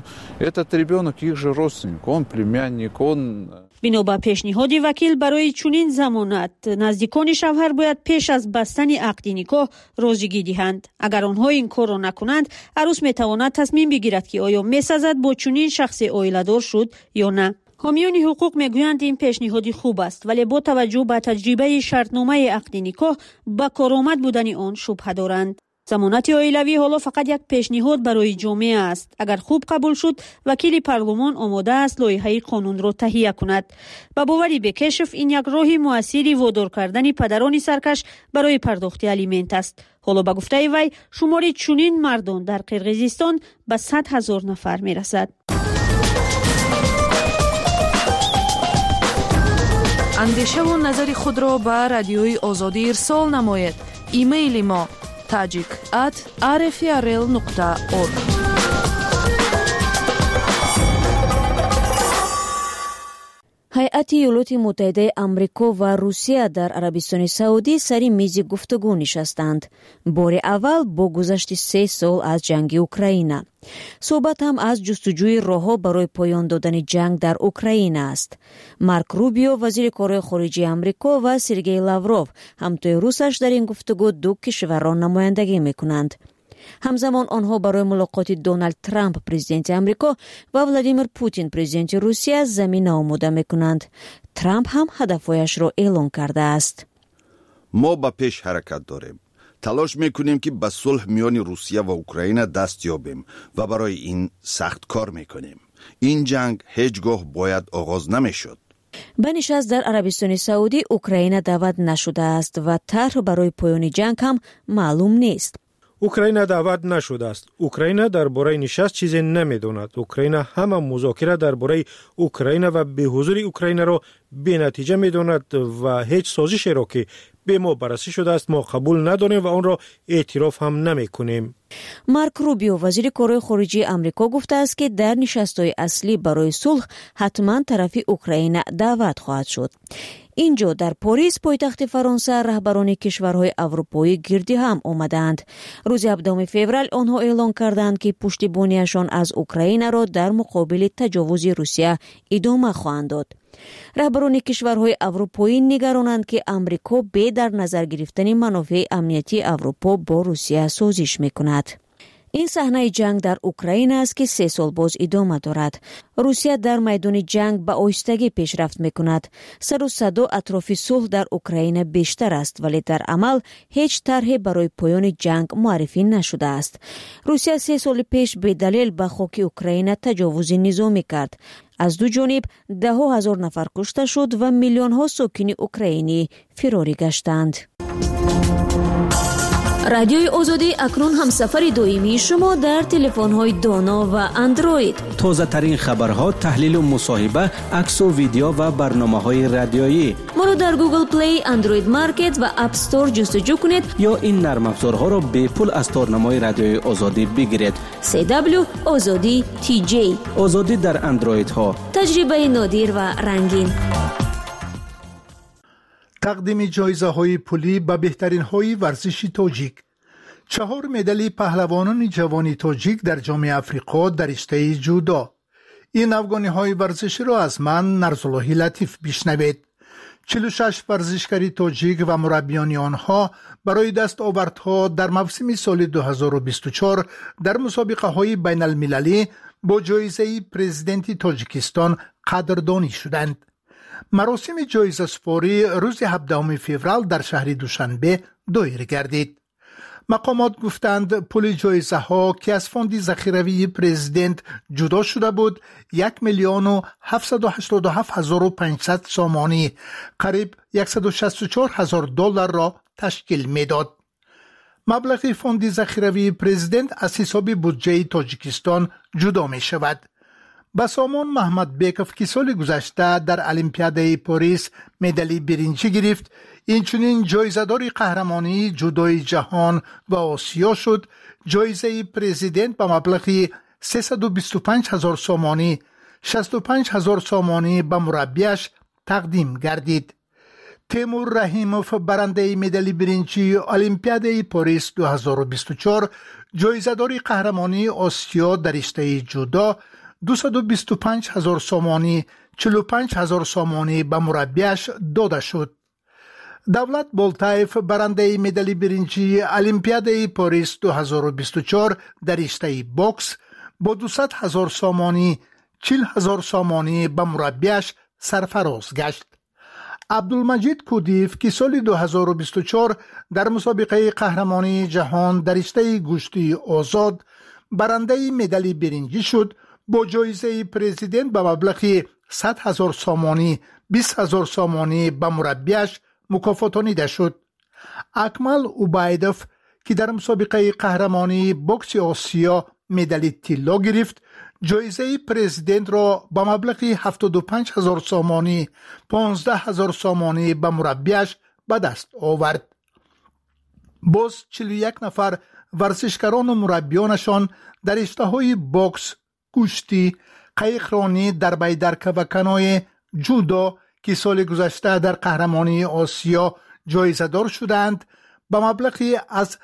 Speaker 16: бино ба пешниҳоди вакил барои чунин замонат наздикони шавҳар бояд пеш аз бастани ақди никоҳ розигӣ диҳанд. агар онҳо ин корро накунанд, арӯс метавонад тасмим бигирад ки оё месазад бо чунин шахсе оиладор шуд ё на. ҳомиёни ҳуқуқ мегӯянд ин пешниҳоди хуб аст, вале бо таваҷҷӯҳ ба таҷрибаи шартномаи ақди никоҳ ба коромад будани он шубҳа доранд. замонати оилавӣ ҳоло фақат як пешниҳод барои ҷомеа аст. агар хуб қабул шуд, вакили парлумон омода аст лоиҳаи қонунро таҳия кунад. ба бовари бекешев ин як роҳи муассири водор кардани падарони саркаш барои пардохти алимент аст. ҳоло ба гуфтаи вай шумори чунин мардон дар қирғизистон ба 100 000 нафар мерасад.
Speaker 6: андешаву назари худро ба радиои озодӣ ирсол намоед. имейли мо tajik@rfrl.org.
Speaker 17: ҳайати иёлоти муттаҳидаи амрико ва русия дар арабистони саудӣ сари мизи гуфтугӯ нишастанд. бори аввал бо гузашти 3 сол аз ҷанги Украина. суҳбат ҳам аз ҷустуҷӯи роҳҳо барои поён додани ҷанг дар Украина аст. марк рубио вазири корҳои хориҷии амрико ва Сергей Лавров ҳамтои русаш дар ин гуфтугӯ ду кишварро намояндагӣ мекунанд. ҳамзамон онҳо барои мулоқоти Доналд Трамп президенти амрико ва Владимир Путин президенти Русия замина омода мекунанд. Трамп ҳам ҳадафҳояшро эълон кардааст.
Speaker 19: мо ба пеш ҳаракат дорем. талош мекунем ки ба сулҳ миёни Русия ва Украина даст ёбем ва барои ин сахт кор мекунем. ин ҷанг ҳеҷ гоҳ бояд оғоз намешуд.
Speaker 17: ба нишаст дар арабистони саудӣ Украина даъват нашудааст ва тарҳ барои поёни ҷанг ҳам маълум нест.
Speaker 20: украина даъват нашудааст. украина дар бораи нишаст чизе намедонад. украина ҳама музокира дар бораи украина ва беҳузури украинаро бенатиҷа медонад ва ҳеҷ созишеро ки бе мо баррасӣ шудааст мо қабул надорем ва онро эътироф ҳам намекунем.
Speaker 17: марк рубио вазири корҳои хориҷии амрико гуфтааст ки дар нишастҳои аслӣ барои сулҳ ҳатман тарафи украина даъват хоҳад шуд. инҷо дар Порис, пойтахти Фаронса, раҳбарони кишварҳои аврупоӣ гирдӣ ҳам омаданд. рӯзи 7 феврал онҳо эълон карданд ки пуштибонияшон аз Украинаро дар муқобили таҷовузи Русия идома хоҳанд дод. раҳбарони кишварҳои аврупоӣ нигаронанд ки амрико бе дар назар гирифтани манофеи амнияти Аврупо бо Русия созиш мекунад. این صحنه جنگ در اوکراین است که 3 سال باز ادامه دارد. روسیه در میدان جنگ به آهستگی پیشرفت میکند. سر و صدا اطراف صلح در اوکراین بیشتر است، ولی در عمل هیچ طرحی برای پایان جنگ معرفی نشده است. روسیه 3 سال پیش به دلیل به خاک اوکراین تجاوز نظامی کرد. از دو جانب 10,000 نفر کشته شد و میلیون ها ساکن اوکراینی فراری گشتند. رادیوی آزادی اکنون هم سفر دائمی شما در تلفن‌های دانا و اندروید.
Speaker 12: تازه ترین خبرها، تحلیل و مصاحبه، عکس و ویدیو و برنامه‌های رادیویی.
Speaker 16: ما رو در گوگل پلی، اندروید مارکت و اپ استور جستجو کنید
Speaker 12: یا این نرم افزارها را به پول از تارنمای رادیوی آزادی بگیرید.
Speaker 16: CW آزادی TJ.
Speaker 12: آزادی در اندروید ها.
Speaker 16: تجربه نادر و رنگین.
Speaker 21: تقدیم جایزه های پولی به بهترین های ورزشی تاجیک. 4 مدال پهلوانان جوان تاجیک در جام افریقا در رشته جودو. این افغانی های ورزشی را از من نرزاللهی لطیف بشنوید. 46 ورزشکاری تاجیک و مربیان آنها برای دستاوردها در موسم سال 2024 در مسابقه های بین المللی با جایزه پرزیدنت تاجیکستان قدردانی شدند. مراسم جایزه سپاری روز 17 فوریه در شهر دوشنبه دایر گردید. مقامات گفتند پول جایزه ها که از فوند ذخیروی پرزیدنت جدا شده بود 1,787,500 سامانی، قریب $164,000 را تشکیل میداد. مبلغ فوند ذخیروی پرزیدنت از حساب بودجه تاجیکستان جدا می شود. بسامان محمد بیکف که سال گذشته در المپیاد پاریس مدال برنجی گرفت، اینچنین جایزه‌دار قهرمانی جودوی جهان و آسیا شد، جایزه پرزیدنت به مبلغ 325,000 سامانی، 65,000 سامانی به مربیش تقدیم گردید. تیمور رحیموف برنده مدال برنجی المپیاد پاریس 2024 جایزه‌دار قهرمانی آسیا در رشته جودو 225,000 سامانی، 45,000 سامانی به مربیش داده شد. دولت بولتایف برنده مدال برنجی المپیاد پاریس 2024 در رشته باکس با 200,000 سامانی، 40,000 سامانی به مربیش سرفراز گشت. عبدالمجید کودیف که سال 2024 در مسابقه قهرمانی جهان در رشته گوشتی آزاد برنده مدال برنجی شد، با جایزه پرزیدنت به مبلغ 100,000 سامانی، 20,000 سامانی به مربیش مکافاتانیده شد. اکمل اوبایدوف که در مسابقه قهرمانی بوکس آسیا مدال طلا گرفت، جایزه پرزیدنت را به مبلغ 75,000 سامانی، 15,000 سامانی به مربیش به دست آورد. باز 41 نفر ورزشکاران و مربیانشان در رشته‌های باکس، کشتی، قایقرانی، دربیدرکه و کنوی، جودو که سال گذشته در قهرمانی آسیا جایزه دار شدند به مبلغی از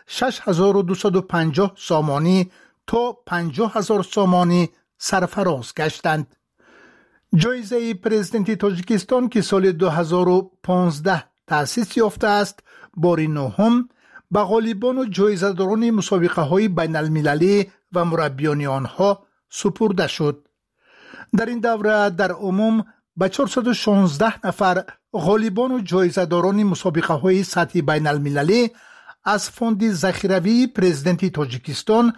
Speaker 21: 6,250 سامانی تا 50,000 سامانی سرفراز گشتند. جایزه پرزیدنت تاجیکستان که سال 2015 تأسیس یافته است بار نهم به غالبان و جایزه داران مسابقه های بین المللی و مربیان آنها سپرده شد. در این دوره در عموم به 416 نفر غالبان و جایزه داران مسابقه های سطحی بین المللی از فوند ذخیروی پرزیدنت تاجیکستان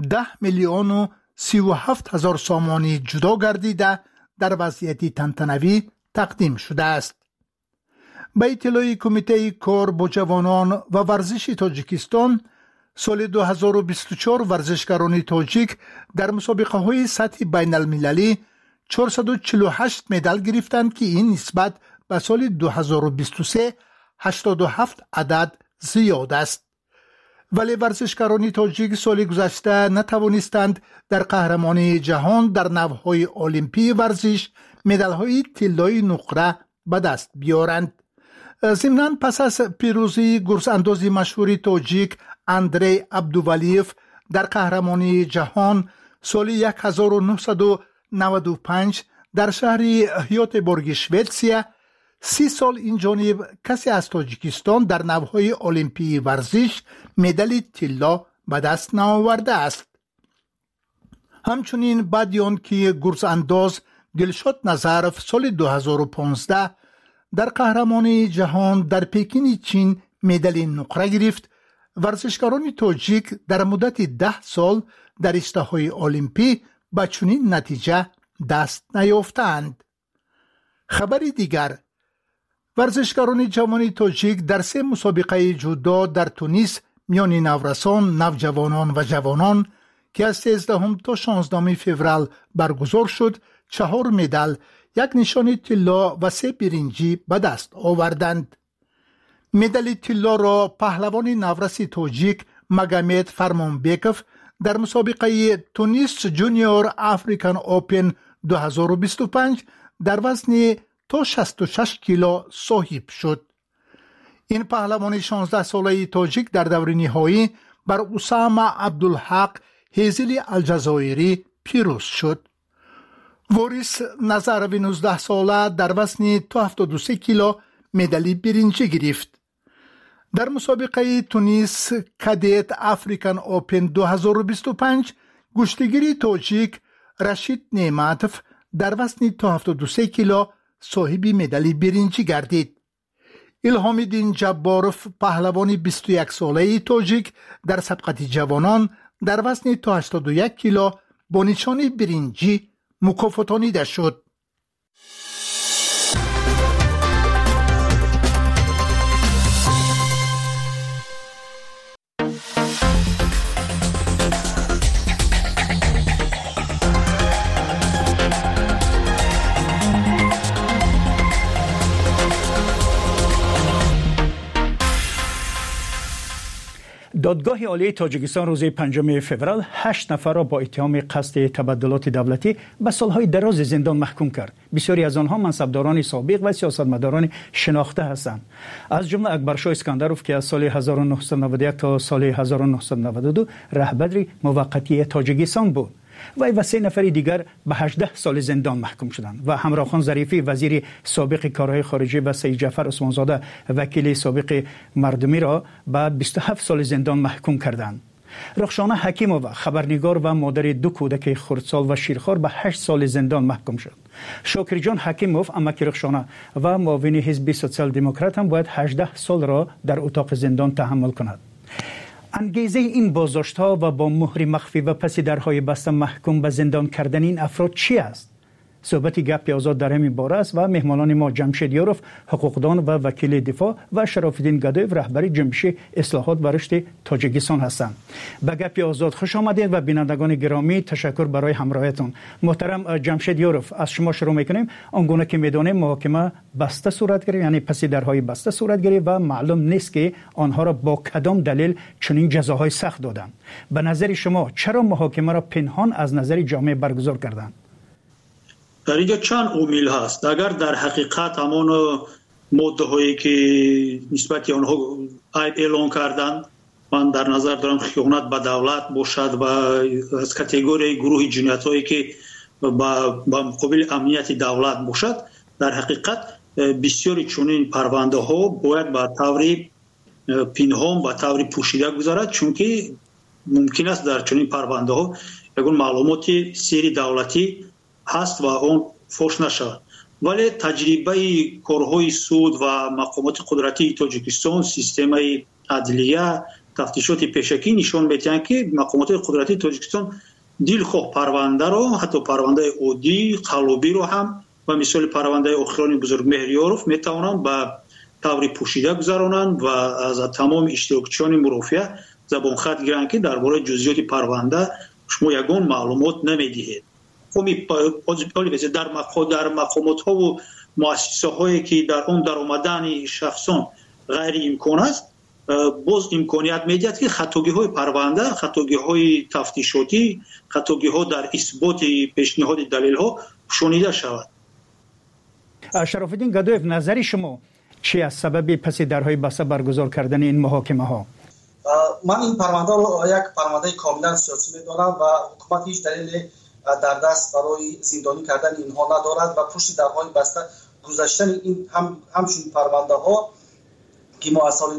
Speaker 21: 10,037,000 سامانی جدا گردیده در وضعیت تنتنوی تقدیم شده است. به اطلاع کمیته کار با جوانان و ورزش تاجیکستان، سال 2024 ورزشکاران تاجیک در مسابقه های سطح بین المللی 448 مدال گرفتند که این نسبت به سال 2023 87 عدد زیاد است. ولی ورزشکاران تاجیک سال گذشته نتوانستند در قهرمانی جهان در نوهای المپی ورزش مدال‌های طلایی نقره به دست بیارند. ضمناً پس از پیروزی گرزانداز مشهور تاجیک اندری عبدوولیف در قهرمانی جهان سال 1995 در شهر هیوتبورگ شویتسیا، 30 سال این جانب کسی از تاجیکستان در نوهای المپی ورزش مدال طلا به دست نآورده است. همچنین بعد آن که گرزانداز دلشاد نظرف سال 2015 در قهرمانی جهان در پکین چین مدال نقره گرفت، ورزشکاران تاجیک در مدت 10 سال در رشته‌های المپی به چنین نتیجه دست نیافتند. خبر دیگر، ورزشکاران جوان تاجیک در 3 مسابقه جودو در تونس میان نورسان، نوجوانان و جوانان که از 13 تا 16 فوریه برگزار شد 4 مدال، 1 نشان طلا و 3 برنجی به دست آوردند. مدال طلا را پهلوان نورسی تاجیک مگامد فرمانبکوف در مسابقه تونس جونیور افریکن اوپن 2025 در وزن تا 66 کیلو صاحب شد. این پهلوان 16 ساله تاجیک در دور نهایی بر اسامه عبدالحق هیزلی الجزایری پیروز شد. وارث نظرف 19 ساله در وزن تا 73 کیلو مدال برنجی گرفت. در مسابقه تونس کادت افریکن اوپن 2025 گشتگیر تاجیک رشید نعمتوف در وزن تا 73 کیلو صاحب مدال برنجی گردید. الهام‌الدین جباروف پهلوان 21 ساله تاجیک در سبقت جوانان در وزن تا 81 کیلو با نشان برنجی مکافاتانیده شد.
Speaker 7: دادگاه عالی تاجیکستان روز 5 فوریه 8 نفر را با اتهام قصد تبدلات دولتی به سالهای دراز زندان محکوم کرد. بسیاری از آنها منصبداران سابق و سیاستمداران شناخته هستند. از جمله اکبرشاه اسکندروف که از سال 1991 تا سال 1992 رهبر موقتی تاجیکستان بود. وی و 3 نفر دیگر به 18 سال زندان محکوم شدند و همراخان ظریفی وزیر سابق کارهای خارجه و سید جعفر عثمانزاده وکیل سابق مردمی را به 27 سال زندان محکوم کردند. رخشانه حکیمووا خبرنگار و مادر 2 کودک خردسال و شیرخوار به 8 سال زندان محکوم شد. شاکرجان حکیموف امک رخشانه و معاون حزب سوسیال دموکرات هم باید 18 سال را در اتاق زندان تحمل کند. انگیزه این بازداشت‌ها و با مهر مخفی و پس درهای بسته محکوم به زندان کردن این افراد چی است؟ صحبت گپ آزاد در همین باره است و مهمانان ما جمشید یاروف حقوقدان و وکیل دفاع و شراف‌الدین گدایف رهبر جنبش اصلاحات و رشد تاجیکستان هستند. به گپ آزاد خوش آمدید و بینندگان گرامی تشکر برای همراهیتون. محترم جمشید یاروف، از شما شروع می‌کنیم. آنگونه که می‌دانیم محاکمه بسته صورت گرفت، یعنی پس درهای بسته صورت گرفت و معلوم نیست که آنها را با کدام دلیل چنین جزاهای سخت دادند. به نظر شما چرا محاکمه را پنهان از نظر جامعه برگزار کردند؟
Speaker 3: در اینجا چند عامل هست. اگر در حقیقت همان ماده هایی که نسبت آنها عیب اعلان کردند، من در نظر دارم خیانت به دولت باشد و از کاتگوری گروه جنایت هایی که با مقابل امنیت دولت باشد، در حقیقت بسیاری چنین پرونده ها باید به طور پنهان به طور پوشیده گذارد، چون که ممکن است در چنین پرونده ها یگان معلومات سری دولتی هست و اون فوش نشود. ولی تجربه کارهای سود و مقامات قدرتی تاجیکستان، سیستم عدلیه، تفتیشات پیشکی نشان می‌دهند که مقامات قدرتی تاجیکستان دلخواه پرونده را، حتی پرونده عادی قلبی رو هم و مثال پرونده اخران بزرگ مهریاروف میتوانند به طور پوشیده گذرانند و از تمام اشتراکچیان مرافعه زبان خط گیرند که درباره جزئیات پرونده شما یگان معلومات نمیدهید. در مقامات ها و مؤسسه هایی که در اون در آمدن شخصان غیر امکان است، باز امکانیت میدهد که خطاگی های پرونده، خطاگی های تفتیشاتی، خطاگی ها در اثبات پیشنهاد دلیل ها شنیده شود.
Speaker 7: شراف‌الدین گدایف، نظر شما چی از سبب پس درهای بسته برگزار کردن این محاکمه ها؟
Speaker 22: من این پرونده رو یک پرونده کاملا سیاسی میدانم و حکومت هیچ دلیل در دست برای زندانی کردن اینها ندارد و پشت درهای بسته گذاشتن این همچون پرونده ها که ما از سال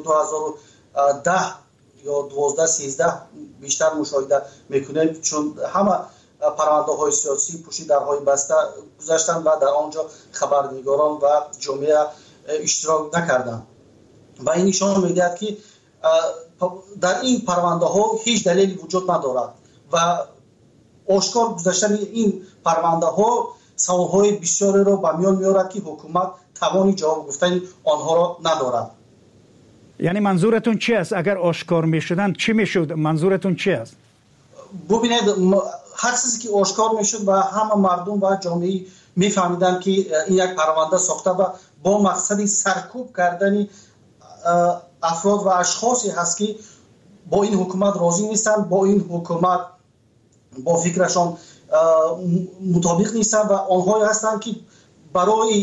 Speaker 22: 2010 یا 12-13 بیشتر مشاهده میکنیم، چون همه پرونده‌های سیاسی پشت درهای بسته گذاشتند و در آنجا خبرنگاران و جامعه اشتراک نکردند و این نشان می‌دهد که در این پرونده‌ها هیچ دلیلی وجود ندارد و آشکار گذاشتن این پرونده‌ها سوال‌های بسیاری را به میان می‌آورد که حکومت توانی جواب گفتن آنها را ندارد.
Speaker 7: یعنی منظورتون چی است؟ اگر آشکار می‌شدند چی می‌شد؟ منظورتون چی است؟
Speaker 22: ببینید هر چیزی که آشکار می‌شد و همه مردم و جامعه می‌فهمیدند که این یک پرونده ساخته و با مقصد سرکوب کردن افراد و اشخاصی هست که با این حکومت راضی نیستند، با این حکومت با فکرشان مطابق نیستند و آنهایی هستند که برای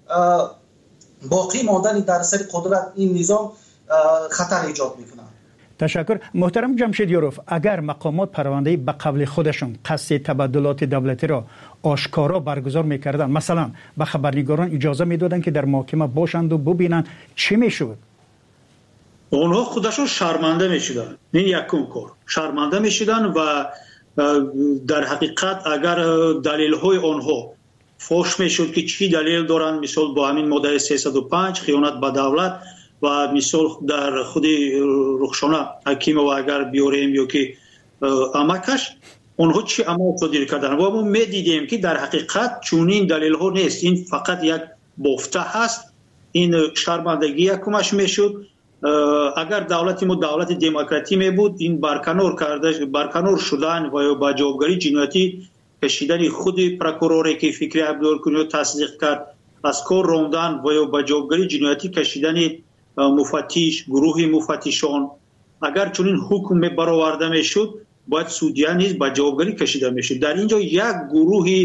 Speaker 22: باقی ماندن در سر قدرت این نظام خطر ایجاد میکنند.
Speaker 7: تشکر. محترم جمشیدیاروف، اگر مقامات پرونده به قبل خودشون قصد تبادلات دولتی را آشکارا برگزار میکردن، مثلا به خبرنگاران اجازه میدادن که در محکمه باشند و ببینن، چی میشد؟
Speaker 3: اونها خودشون شرمنده میشدن. این یکم کار شرمنده میشدن و در حقیقت اگر دلیل های آنها فوش میشد که چی دلیل دارن، مثال با همین ماده 305 خیانت به دولت و مثال در خود رخشانه حکیم و اگر بیاریم یا که امکش اونها چی عمل صادر کردن و ما میدیدیم که در حقیقت چونین دلیل ها نیست، این فقط یک بافته هست. این شرمندگی یکمش میشد. اگر دولت ما دولت دموکراتی می بود، این برکنار شدن و با جوابگری جنایتی کشیدن خود پروکوروری که فکری عبدالکنی تصدیق کرد، از کار راندن و با جوابگری جنایتی کشیدن مفتش، گروه مفتشان، اگر چنین حکم برآورده میشد باید سودیان نیز با جوابگری کشیده میشد. در اینجا یک گروه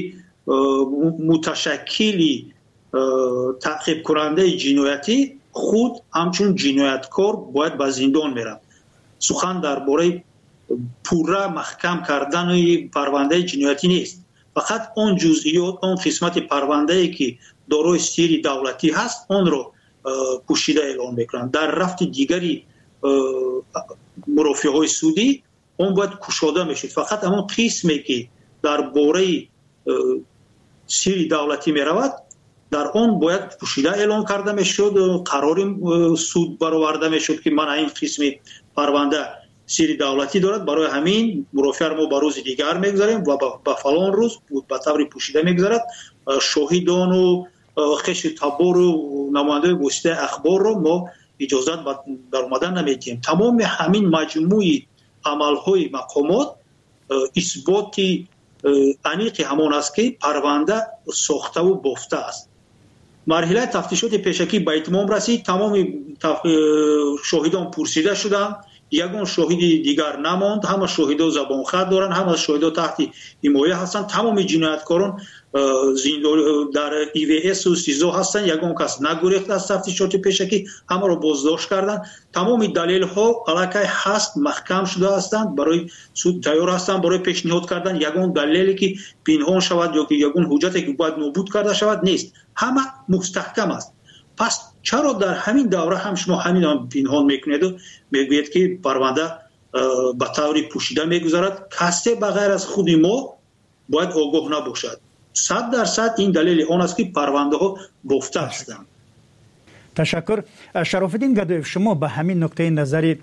Speaker 3: متشکلی تعقیب کننده جنایتی خود همچون جنایتکار باید به زندان میرن. سخن درباره پورا محکم کردن پرونده جنایتی نیست، فقط اون جزئیات، اون قسمت پرونده ای که دارای سیر دولتی هست اون رو پوشیده اعلام میکنن. در رفت دیگری مرافعه های سودی اون باید کشاده میشد. فقط همون قسمی که درباره سیر دولتی میرود در آن باید پوشیده اعلام کرده میشد، قرار سود برآورده میشد که من این قسم پرونده سیر دولتی دارد، برای همین مرافع ما به روز دیگر میگذاریم و به فلان روز به طور پوشیده میگذارد. شاهدان و خش تبار و نماینده واسطه اخبار رو ما اجازت در اومدن نمیدیم. تمام همین مجموعی عملهای مقامات اثبات انیق همان است که پرونده ساخته و بافته است. مرحله تفتیشات پیشکی به اتمام رسید. تمام شاهدان پرسیده شدند، یگان شاهد دیگر نماند. همه شاهدا زبان خط دارند، همه شاهدا تحت حمایه هستند. تمام جنایتکاران در EVS و سیزو هستند. یگان کس نگریخت از تفتیشات پیشکی، همه را بازداشت کردند. تمام دلیل ها علاقه هست، محکم شده هستند، برای سود تیار هستند برای پیشنهاد کردن. یگان دلیلی که پنهان شود یا که یگان حجتی که باید نابود کرده شود نیست، همه مستحکم است. پس چرا در همین دوره هم شما همین پنهان میکنید و میگوید که پرونده به طور پوشیده میگذارد؟ کسی بغیر از خود ما باید آگاه نباشد. 100% این دلیل آن است که پرونده ها بافته هستند.
Speaker 7: تشکر. شرافالدین گدایف، شما به همین نقطه نظر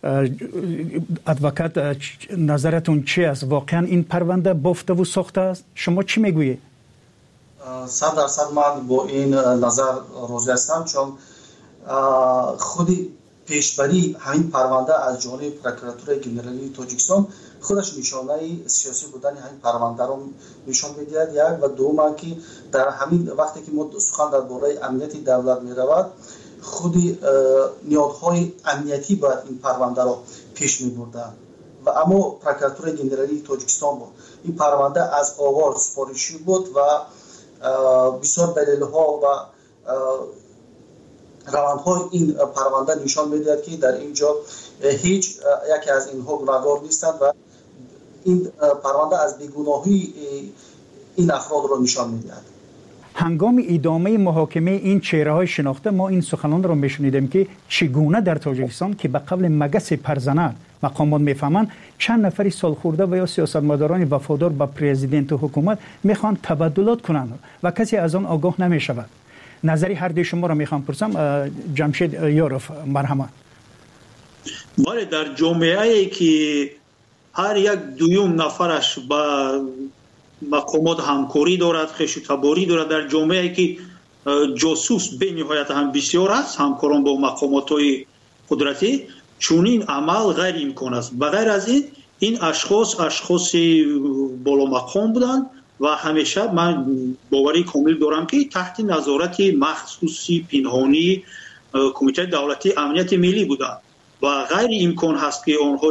Speaker 7: ادوکات نظرتون چی است؟ واقعا این پرونده بافته و ساخته است؟ شما چی میگویید؟
Speaker 22: 100% من با این نظر راضی هستم، چون خودی پیشبری همین پرونده از جانب پروکراتور گنرالی تاجیکستان خودش نشانه سیاسی بودن همین پرونده رو نشان می‌دهد. یک و دوم که در همین وقتی که ما سخن درباره امنیت دولت می‌رود، خودی نیازهای امنیتی باید این پرونده رو پیش می‌بردن و اما پروکراتور گنرالی تاجیکستان بود. این پرونده از آغاز سفارشی بود و بسیار دلیل‌ها و روندهای این پرونده نشان می‌دهد که در اینجا هیچ یکی از اینها گناهکار نیستند و این پرونده از بیگناهی این افراد را نشان می‌دهد.
Speaker 7: هنگام ادامه محاکمه این چهره‌های شناخته ما این سخنان را میشنیدیم که چگونه در تاجیکستان که به قبل مگس پرزنه مقامات میفهمند چند نفری سالخورده و یا سیاستمداران وفادار به پرزیدنت و حکومت میخوان تبادلات کنند و کسی از آن آگاه نمیشود. نظری هر دوی شما را میخوام پرسم. جمشید یاروف، مرحمت.
Speaker 3: بله، در جامعه‌ای که هر یک دویم نفرش با مقامات همکاری دارد، خوش‌تباری دارد، در جامعه‌ای که جاسوس به نهایت هم بسیار است، همکاران با مقامات‌های قدرتی، چونین عمل غیر امکان است. بغیر از این اشخاص بالا مقام بودند و همیشه من باوری کامل دارم که تحت نظارت مخصوصی پنهانی کمیته دولتی امنیت ملی بودند و غیر امکان هست که آنها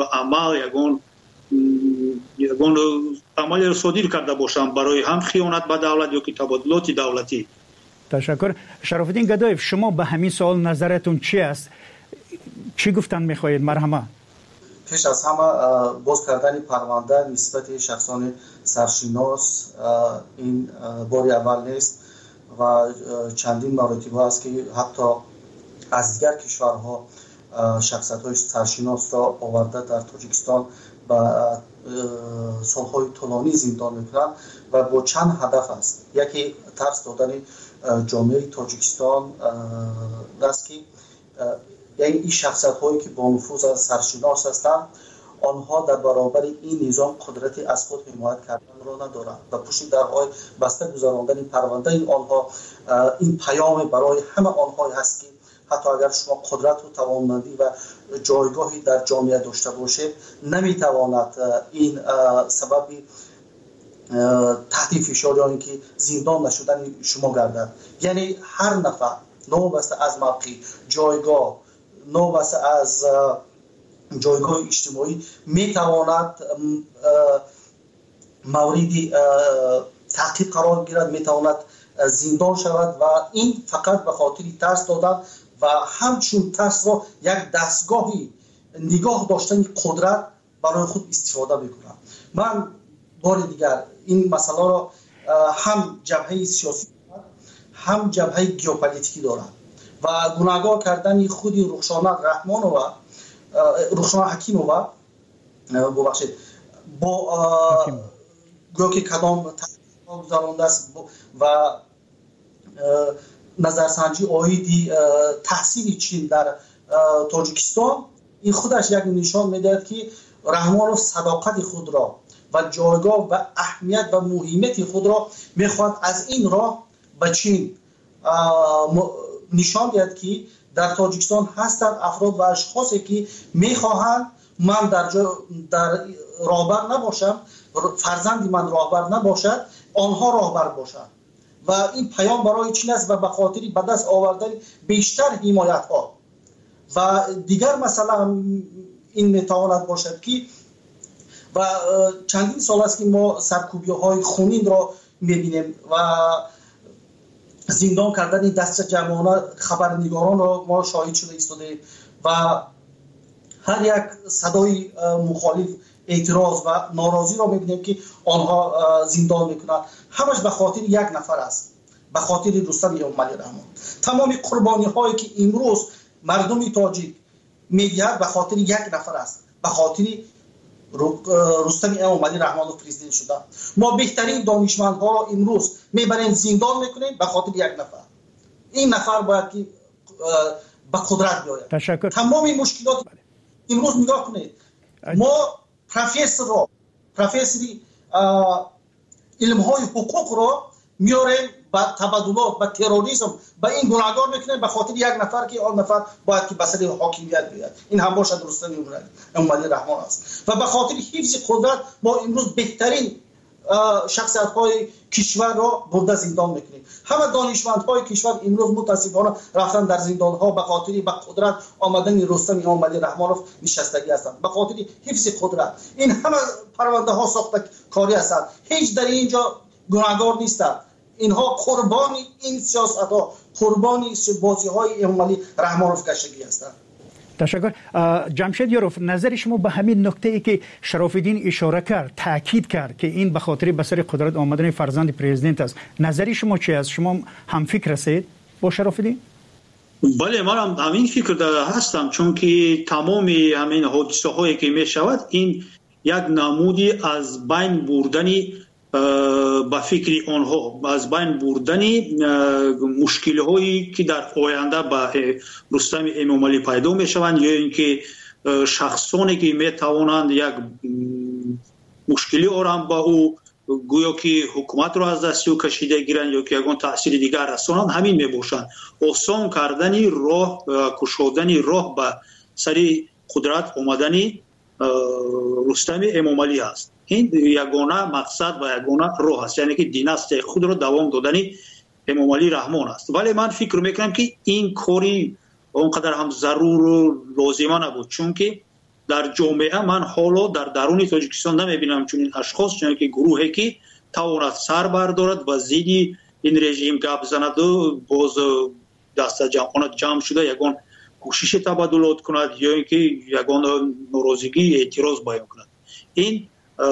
Speaker 3: یگان عمل را صادر کرده باشند برای هم خیانت به دولت یا که تبادلات دولتی.
Speaker 7: تشکر. شرف الدین گدایف، شما به همین سوال نظرتون چی است؟ چی گفتن میخواهید؟ مرحمت.
Speaker 22: پیش از همه باز کردن پرونده نسبت شخصان سرشناس این باری اول نیست و چندین مراتب است که حتی از دیگر کشورها شخصیت‌های سرشناس را آورده در تاجیکستان و سالهای طولانی زندان میکنند و با چند هدف است. یکی ترس دادن جامعه تاجیکستان است که یعنی این شخصیت هایی که با نفوذ سرشناس هستند آنها در برابر این نظام قدرتی از خود حمایت کردن را ندارند و پشت درهای بسته گذراندن پرونده آنها این پیام برای همه آنها هست که حتی اگر شما قدرت و توانمندی و جایگاهی در جامعه داشته باشید نمیتواند این سبب تحت فشار یا اینکه زندان نشدن شما گردد. یعنی هر نفر نوبسته از موقع جایگاه، نوبسته از جایگاه اجتماعی میتواند موردی تعقیب قرار گیرد، میتواند زندان شود و این فقط به خاطر ترس دادن و همچون ترس را یک دستگاهی نگاه داشتن قدرت برای خود استفاده میکنند. من بار دیگر این مسئله را هم جبهه سیاسی هم جبهه گیوپولیتیکی دارند و گناهگار کردن خود رخشانه حکیمووا ببخشید با گویا که کدام گذرانده است و نظرسنجی آیدی تحصیل چین در تاجیکستان این خودش یک نشان میدهد که رحمانوف صداقت خود را و جایگاه و اهمیت و مهمیت خود را میخواد از این راه به چین نشان دهد که در تاجیکستان هستند افراد و اشخاصی که میخواهند من در راهبر نباشم، فرزندی من راهبر نباشد، آنها راهبر باشند و این پیام برای چین است و به خاطر به دست آوردن بیشتر حمایت ها و دیگر مثلا این میتواند باشد که و چندین سال است که ما سرکوبی های خونین را میبینیم و زندان کردن دست جمعانه خبرنگاران را ما شاهد شده ایستادیم و هر یک صدای مخالف اعتراض و ناراضی را میبینیم که آنها زندان میکنند. همش به خاطر یک نفر است، به خاطر رستم امالی رحمان. تمام قربانی هایی که امروز مردم تاجیک میدهد به خاطر یک نفر است، به خاطر رستم امالی رحمان پرزیدنت شده. ما بهترین دانشمندها را امروز میبریم زندان میکنیم به خاطر یک نفر. این نفر باید که به قدرت بیاید.
Speaker 7: تشکر.
Speaker 22: تمام مشکلات امروز نگاه کنید، ما پروفسوری علم‌های حقوق را میاریم با تبادلات، با تروریسم، با این گناهگار میکنیم به خاطر یک نفر که آن نفر باید که به سر حاکمیت بیاد. این هم باشد رستم امالی رحمان است و به خاطر حفظ قدرت ما امروز بهترین شخصیت‌های کشور را برده زندان میکنیم. همه دانشمندهای کشور امروز متاسفانه رفتن در زندان‌ها به خاطر به قدرت آمدن رستم امالی رحمانوف نشستگی هستند، به خاطر حفظ قدرت. این همه پرونده ها ساخته کاری هستند، هیچ در اینجا گناهگار نیستند. اینها قربانی این سیاست ها، قربانی بازی های امالی رحمانوف گشتگی هستند.
Speaker 7: تشکر. جمشید یاروف، نظر شما به همین نکته ای که شراف‌الدین اشاره کرد، تاکید کرد که این به خاطر به سر قدرت آمدن فرزند پرزیدنت است، نظر شما چی است؟ شما هم فکر هستید با شراف‌الدین؟
Speaker 3: بله، من هم همین فکر هستم، چون که تمام همین حادثه هایی که می شود این یک نمودی از بین بردنی با فکر آنها، از بین بردنی مشکل هایی که در آینده با رستم امامعلی پیدا می شوند، یا اینکه شخصانی که می توانند یک مشکلی آرام با او گویا که حکومت را از دست او کشیده گیرند یا که یگان تاثیر دیگر رسانند، همین می باشند. آسان کردنی راه، کشودنی راه به سری قدرت آمدنی رستم امامعلی است. این یگانه مقصد و یگانه راه است، یعنی که دیناستی خود را دوام دادنی امامعلی رحمان است. ولی من فکر میکنم که این کاری اونقدر هم ضرور و لازمه نبود، چون که در جامعه من حالا در درون تاجیکستان نمیبینم چون این اشخاص، چون که گروهی که تواند سر بردارد و زیدی این رژیم گپ بزند و باز دست جمع شده یگان کوشش تبادلات کند یا اینکه یگان ناراضگی اعتراض بیان کند. این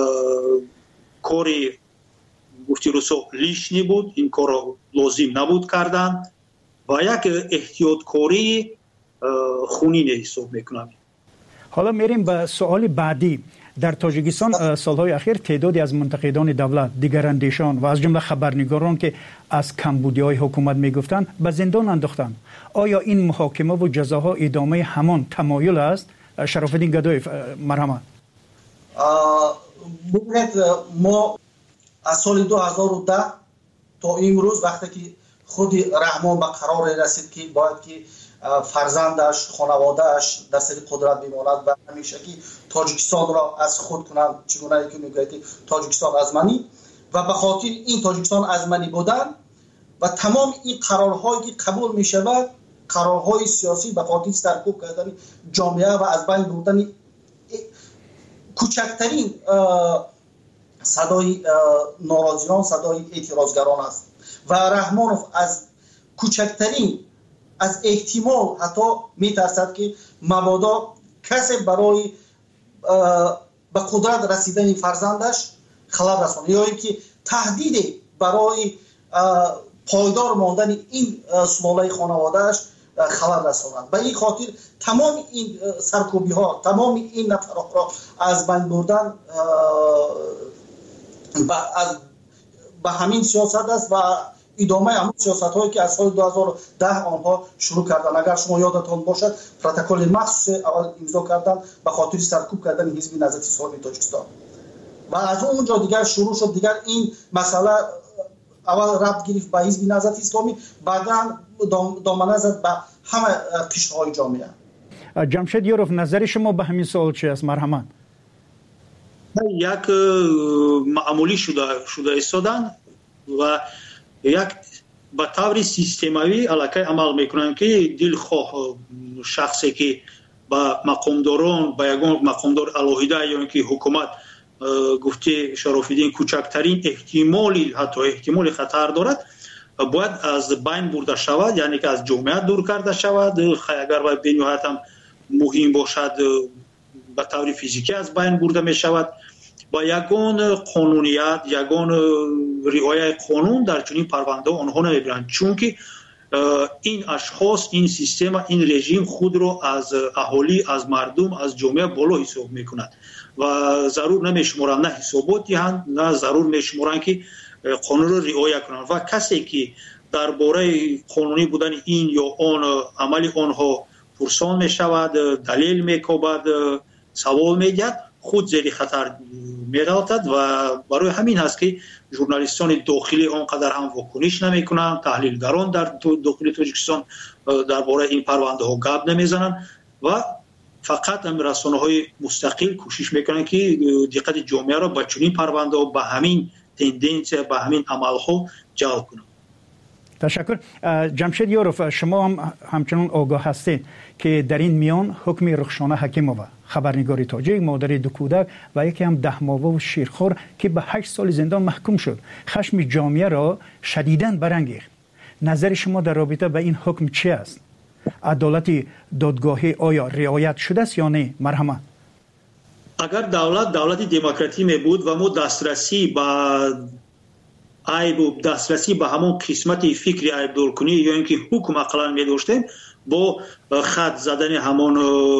Speaker 3: کاری گفتی رسو لیشنی بود، این کار لازم نبود کردن و یک احتیاطکاری خونین حساب میکنم.
Speaker 7: حالا میریم به سوال بعدی. در تاجیکستان سالهای اخیر تعدادی از منتقدان دولت، دیگراندیشان و از جمله خبرنگاران که از کمبودی‌های حکومت میگفتند به زندان انداختند. آیا این محاکمه و جزاها ادامه همان تمایل است؟ شراف‌الدین گدایف، مرحمت.
Speaker 22: ما از سال 2010 تا امروز وقتی که خود رحمان به قرار رسید که باید که فرزندش، خانوادهش در سر قدرت بماند و همیشه که تاجیکستان را از خود کنند، چگونه که میگه که تاجیکستان ازمنی و به خاطر این تاجیکستان ازمنی بودن و تمام این قرارهایی که قبول می شود، قرارهای سیاسی به خاطر سرکوب کردن جامعه و از بین بردن کوچکترین صدای ناراضیان، صدای اعتراضگران است و رحمانوف از کوچکترین از احتمال حتی میترسد که مبادا کسی برای به قدرت رسیدن فرزندش خلل رساند یا اینکه تهدید برای پایدار ماندن این سلاله خانوادهش خلل رساند. به این خاطر تمام این سرکوبی ها، تمام این نفرات را از بین بردن به همین سیاست است و ادامه همون سیاست هایی که از سال 2010 آنها شروع کردن. اگر شما یادتان باشد پروتکل مخصوص اول امضا کردن به خاطر سرکوب کردن حزب نهضت اسلامی تاجیکستان و از اونجا دیگر شروع شد. دیگر این مسئله اول ربط گرفت به حزب نهضت اسلامی، بعدا دامنه زد به همه قشرهای جامعه.
Speaker 7: جمشید یاروف، نظر شما به همین سوال چی است؟ مرحمت.
Speaker 3: یک معمولی شده ایستادن و یک به طور سیستماوی علاقه عمل میکنن که دلخواه شخصی که با مقامداران، با یگان مقامدار علاهیده یا اینکه حکومت گفته شراف‌الدین کوچکترین احتمالی، حتی احتمال خطر دارد، باید از بین برده شود، یعنی که از جامعه دور کرده شود. اگر باید به نهایت هم مهم باشد به طور فیزیکی از بین برده می شود. با یگان قانونیت، یگان رعایت قانون در چنین پرونده آنها نمیبرند، چون که این اشخاص، این سیستم، این رژیم خود را از اهالی، از مردم، از جامعه بالا حساب میکند و ضرور نمیشمارند نه حسابات دهند، نه ضرور میشمارند که قانون را رعایت کنند و کسی که درباره قانونی بودن این یا آن عمل آنها پرسان میشود، دلیل میکوبد، سوال میگد، خود زیر خطر می‌افتد و برای همین هست که ژورنالیستان داخلی آنقدر هم واکنش نمی‌کنند، تحلیلگران در داخل تاجیکستان درباره این پرونده ها گپ نمیزنند و فقط رسانه‌های مستقل کوشش میکنند که دقت جامعه را به چنین پرونده ها، به همین تندنس، به همین عمل‌ها جلب کنند.
Speaker 7: تشکر. جمشید یاروف، شما هم همچنان آگاه هستید که در این میان حکم رخشانه حکیمووا، خبرنگار تاجیک، مادر دو کودک و یکی هم 10 ماهه و شیرخوار که به 8 سال زندان محکوم شد، خشم جامعه را شدیداً برانگیخت. نظر شما در رابطه با این حکم چی است؟ عدالت دادگاهی آیا رعایت شده است یا نه؟ مرحمت.
Speaker 3: اگر دولت دموکراتی می بود و ما دسترسی به همون قسمت فکری عیب کنی یا اینکه حکم اقلا می داشتیم با خط زدن همون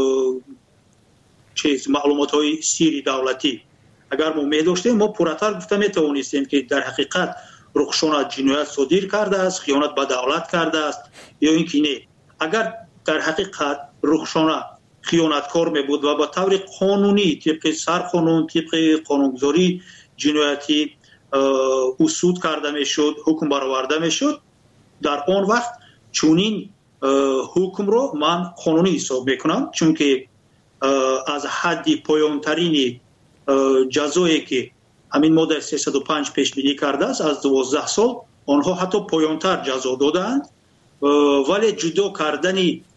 Speaker 3: معلومات های سیری دولتی اگر ما می داشتیم ما پورتر گفته می توانستیم که در حقیقت رخشان جنایت صادر کرده است، خیانت به دولت کرده است یا اینکه نه. اگر در حقیقت رخشان خیانتکار می بود و با طور قانونی طبق سرقانون طبق قانونگذاری جنایتی اسود کرده می شد، حکم برآورده می شد، در آن وقت چونین حکم رو من قانونی حساب میکنم، چون که از حد پایانترین جزایی که همین ماده 305 پیش بینی کرده است از 12 سال آنها حتی پایانتر جزا دادند، ولی جدا کردن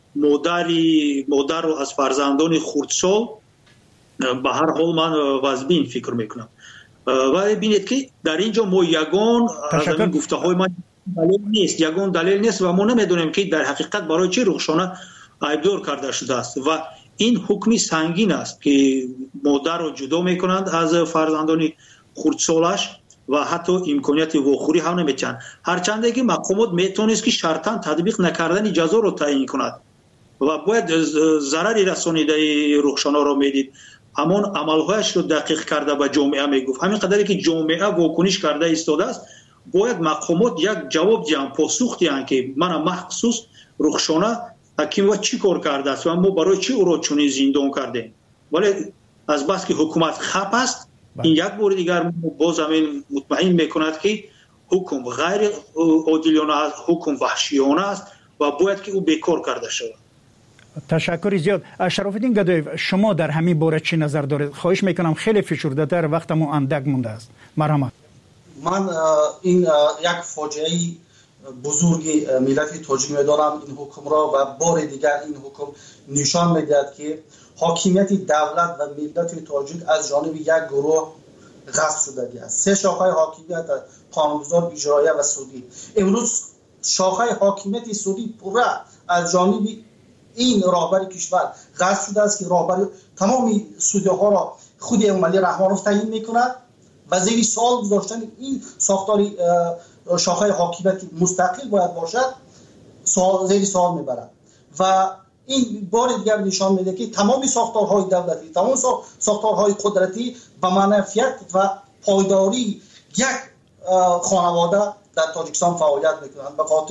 Speaker 3: مادر رو از فرزندان خردسال به هر حال من واجبین فکر میکنم. ولی ببینید که در اینجا ما یگان از این گفته های من دلیل نیست و ما نمیدونیم که در حقیقت برای چه رخشانه عیبدار کرده شده است و این حکمی سنگین است که مادر رو جدا میکنند از فرزندان خردسالش و حتی امکانیت واخوری هم نمیتن، هرچند که مقامات میتونست که شرطاً تطبیق نکردن جزا رو تعیین کند و باید ضرری رسانیده رخشانه رو میدید، همون عملهایش رو دقیق کرده به جامعه میگفت. همین قدری که جامعه واکنش کرده ایستاده است باید مقامات یک جواب دیان، پاسخ دیان که من مخصوص رخشانه حکیم و چی کار کرده است و ما برای چی او را چنین زندان کردیم. ولی از بس که حکومت خپ است این یک بار دیگر باز همین مطمئن میکند که حکم غیر عادلانه است، حکم وحشیانه است و باید که او بیکار کرده شود.
Speaker 7: تشکر زیاد. شرافالدین گدایف، شما در همین باره چی نظر دارید؟ خواهش میکنم خیلی فشرده تر، وقتمون اندک مونده است. مرحمت.
Speaker 22: من این یک فاجعه بزرگ ملت تاجیک میدانم این حکم را و بار دیگر این حکم نشان میدهد که حاکمیت دولت و ملت تاجیک از جانب یک گروه غصب شده است. سه شاخه حاکمیت قانونگذار، اجرایی و سودی. امروز شاخه حاکمیت سودی پوره از جانب این راهبر کشور غصب شده است که راهبر تمام سودی ها را خود امالی رحمانوف تعیین میکند و زیر سوال گذاشتن این ساختار شاخه حاکمیت مستقل باید باشد زیر سوال میبرد و این بار دیگر نشان میده که تمام ساختارهای دولتی، تمام ساختارهای قدرتی به منفعت و پایداری یک خانواده در تاجیکستان فعالیت میکنند به خاطر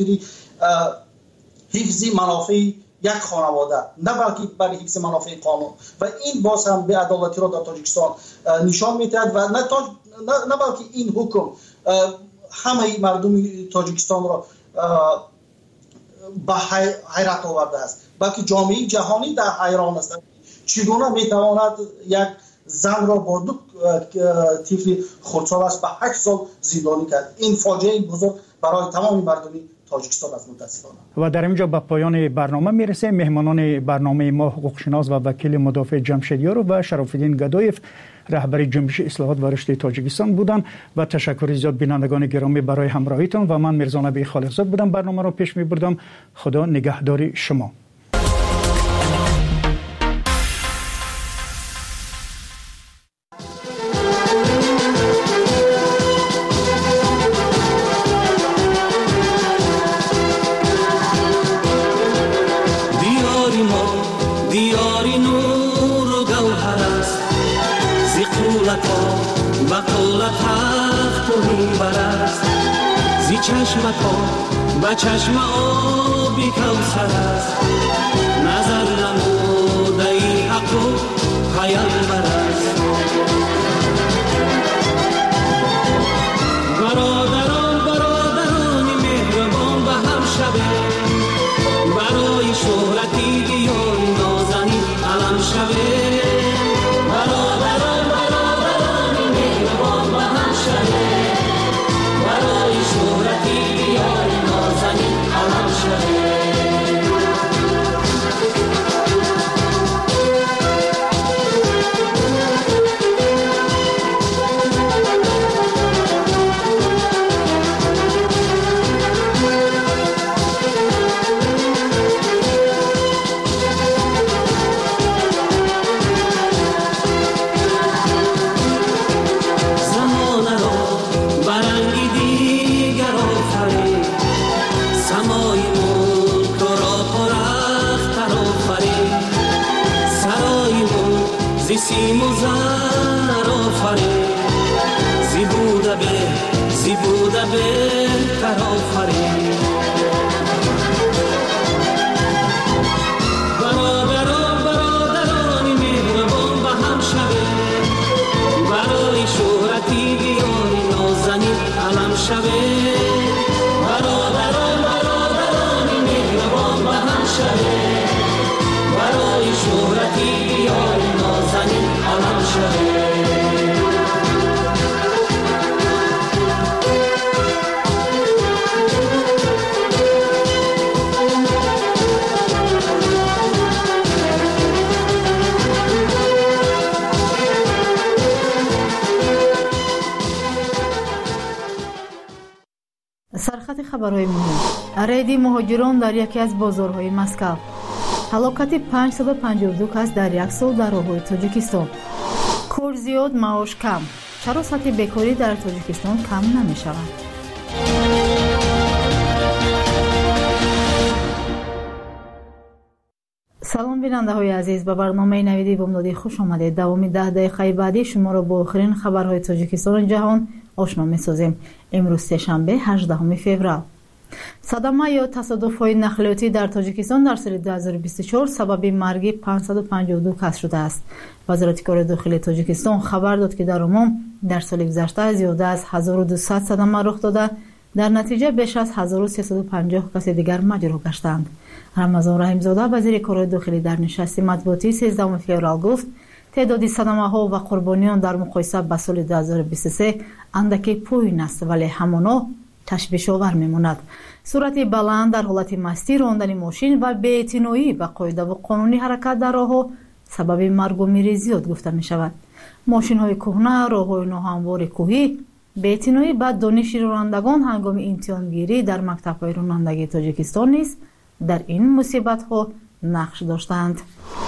Speaker 22: حفظ منافع یک خانواده، نه بلکه برای حفظ منافع قانون و این باز هم به عدالتی را در تاجیکستان نشان میدهد و نه بلکه این حکم همه مردم تاجیکستان را به حیرت آورده است، بلکه جامعه جهانی در حیران است چگونه میتواند یک زن را با دو طفل خردسالش به 8 سال زندانی کرد. این فاجعه بزرگ برای تمام مردم تاجیکستان است متاسفانه.
Speaker 7: و در اینجا به پایان برنامه میرسه. مهمانان برنامه ما حقوقشناس و وکیل مدافع جمشیدیار و شرافالدین گدایف رهبر جنبش اصلاحات و رشد تاجیکستان بودند و تشکر زیاد بینندگان گرامی برای همراهیتان و من میرزا نبی خالقزاد بودم برنامه را پیش میبردم. خدا نگهدار شما.
Speaker 4: با چشم آبی کوثر است نظر نموده ای حق و پیامبر است. برادران مهربان به هم شبه برای شهرتی دیار نازنین علم شبه. برادران مهربان به هم شبه برای شهرتی دیار نازنین علم شبه. بهتر آفرید. برادران مهربان به هم شوید، برای شهرتی دیاری نازنین علم شوید. برادران مهربان به هم شوید، برای شهرتی دیاری نازنین علم شوید.
Speaker 1: سرخط خبرهای مهم. رید مهاجران در یکی از بازارهای مسکو. هلاکت 552 کس در یک سال در راههای تاجیکستان. کار زیاد، معاش کم. چرا سطح بیکاری در تاجیکستان کم نمی شود؟ سلام بیننده های عزیز، به برنامه نویدی بامدادی خوش آمدید. دوامی 10 دقیقه بعدی شما را با آخرین خبرهای تاجیکستان جهان آشنا می‌سازیم. امروز سه‌شنبه 18 فوریه. صدمه یا تصادف‌های نقلیاتی در تاجیکستان در سال 2024 سبب مرگ 552 کس شده است. وزارت کار داخلی تاجیکستان خبر داد که در عموم در سال گذشته زیاده از 1200 صدمه رخ داده، در نتیجه بیش از 1350 کس دیگر مجروح گشتند. رمضان رحیم‌زاده وزیر کار داخلی در نشست مطبوعاتی 13 فوریه گفت تعداد صدمه‌ها و قربانیان در مقایسه با سال 2023 اندکی پایین است، ولی همانا تشویش‌آور می‌ماند. سرعت بلند در حالت مستی راندن ماشین و بی‌اعتنایی به قاعده و قانونی حرکت در راه‌ها سبب مرگ و میر زیاد گفته می‌شود. ماشین‌های کهنه، راه‌های ناهموار کوهی، بی‌اعتنایی با دانش رانندگان هنگام امتحانگیری در مکتب‌های رانندگی تاجیکستان نیز در این مصیبت‌ها نقش داشتند.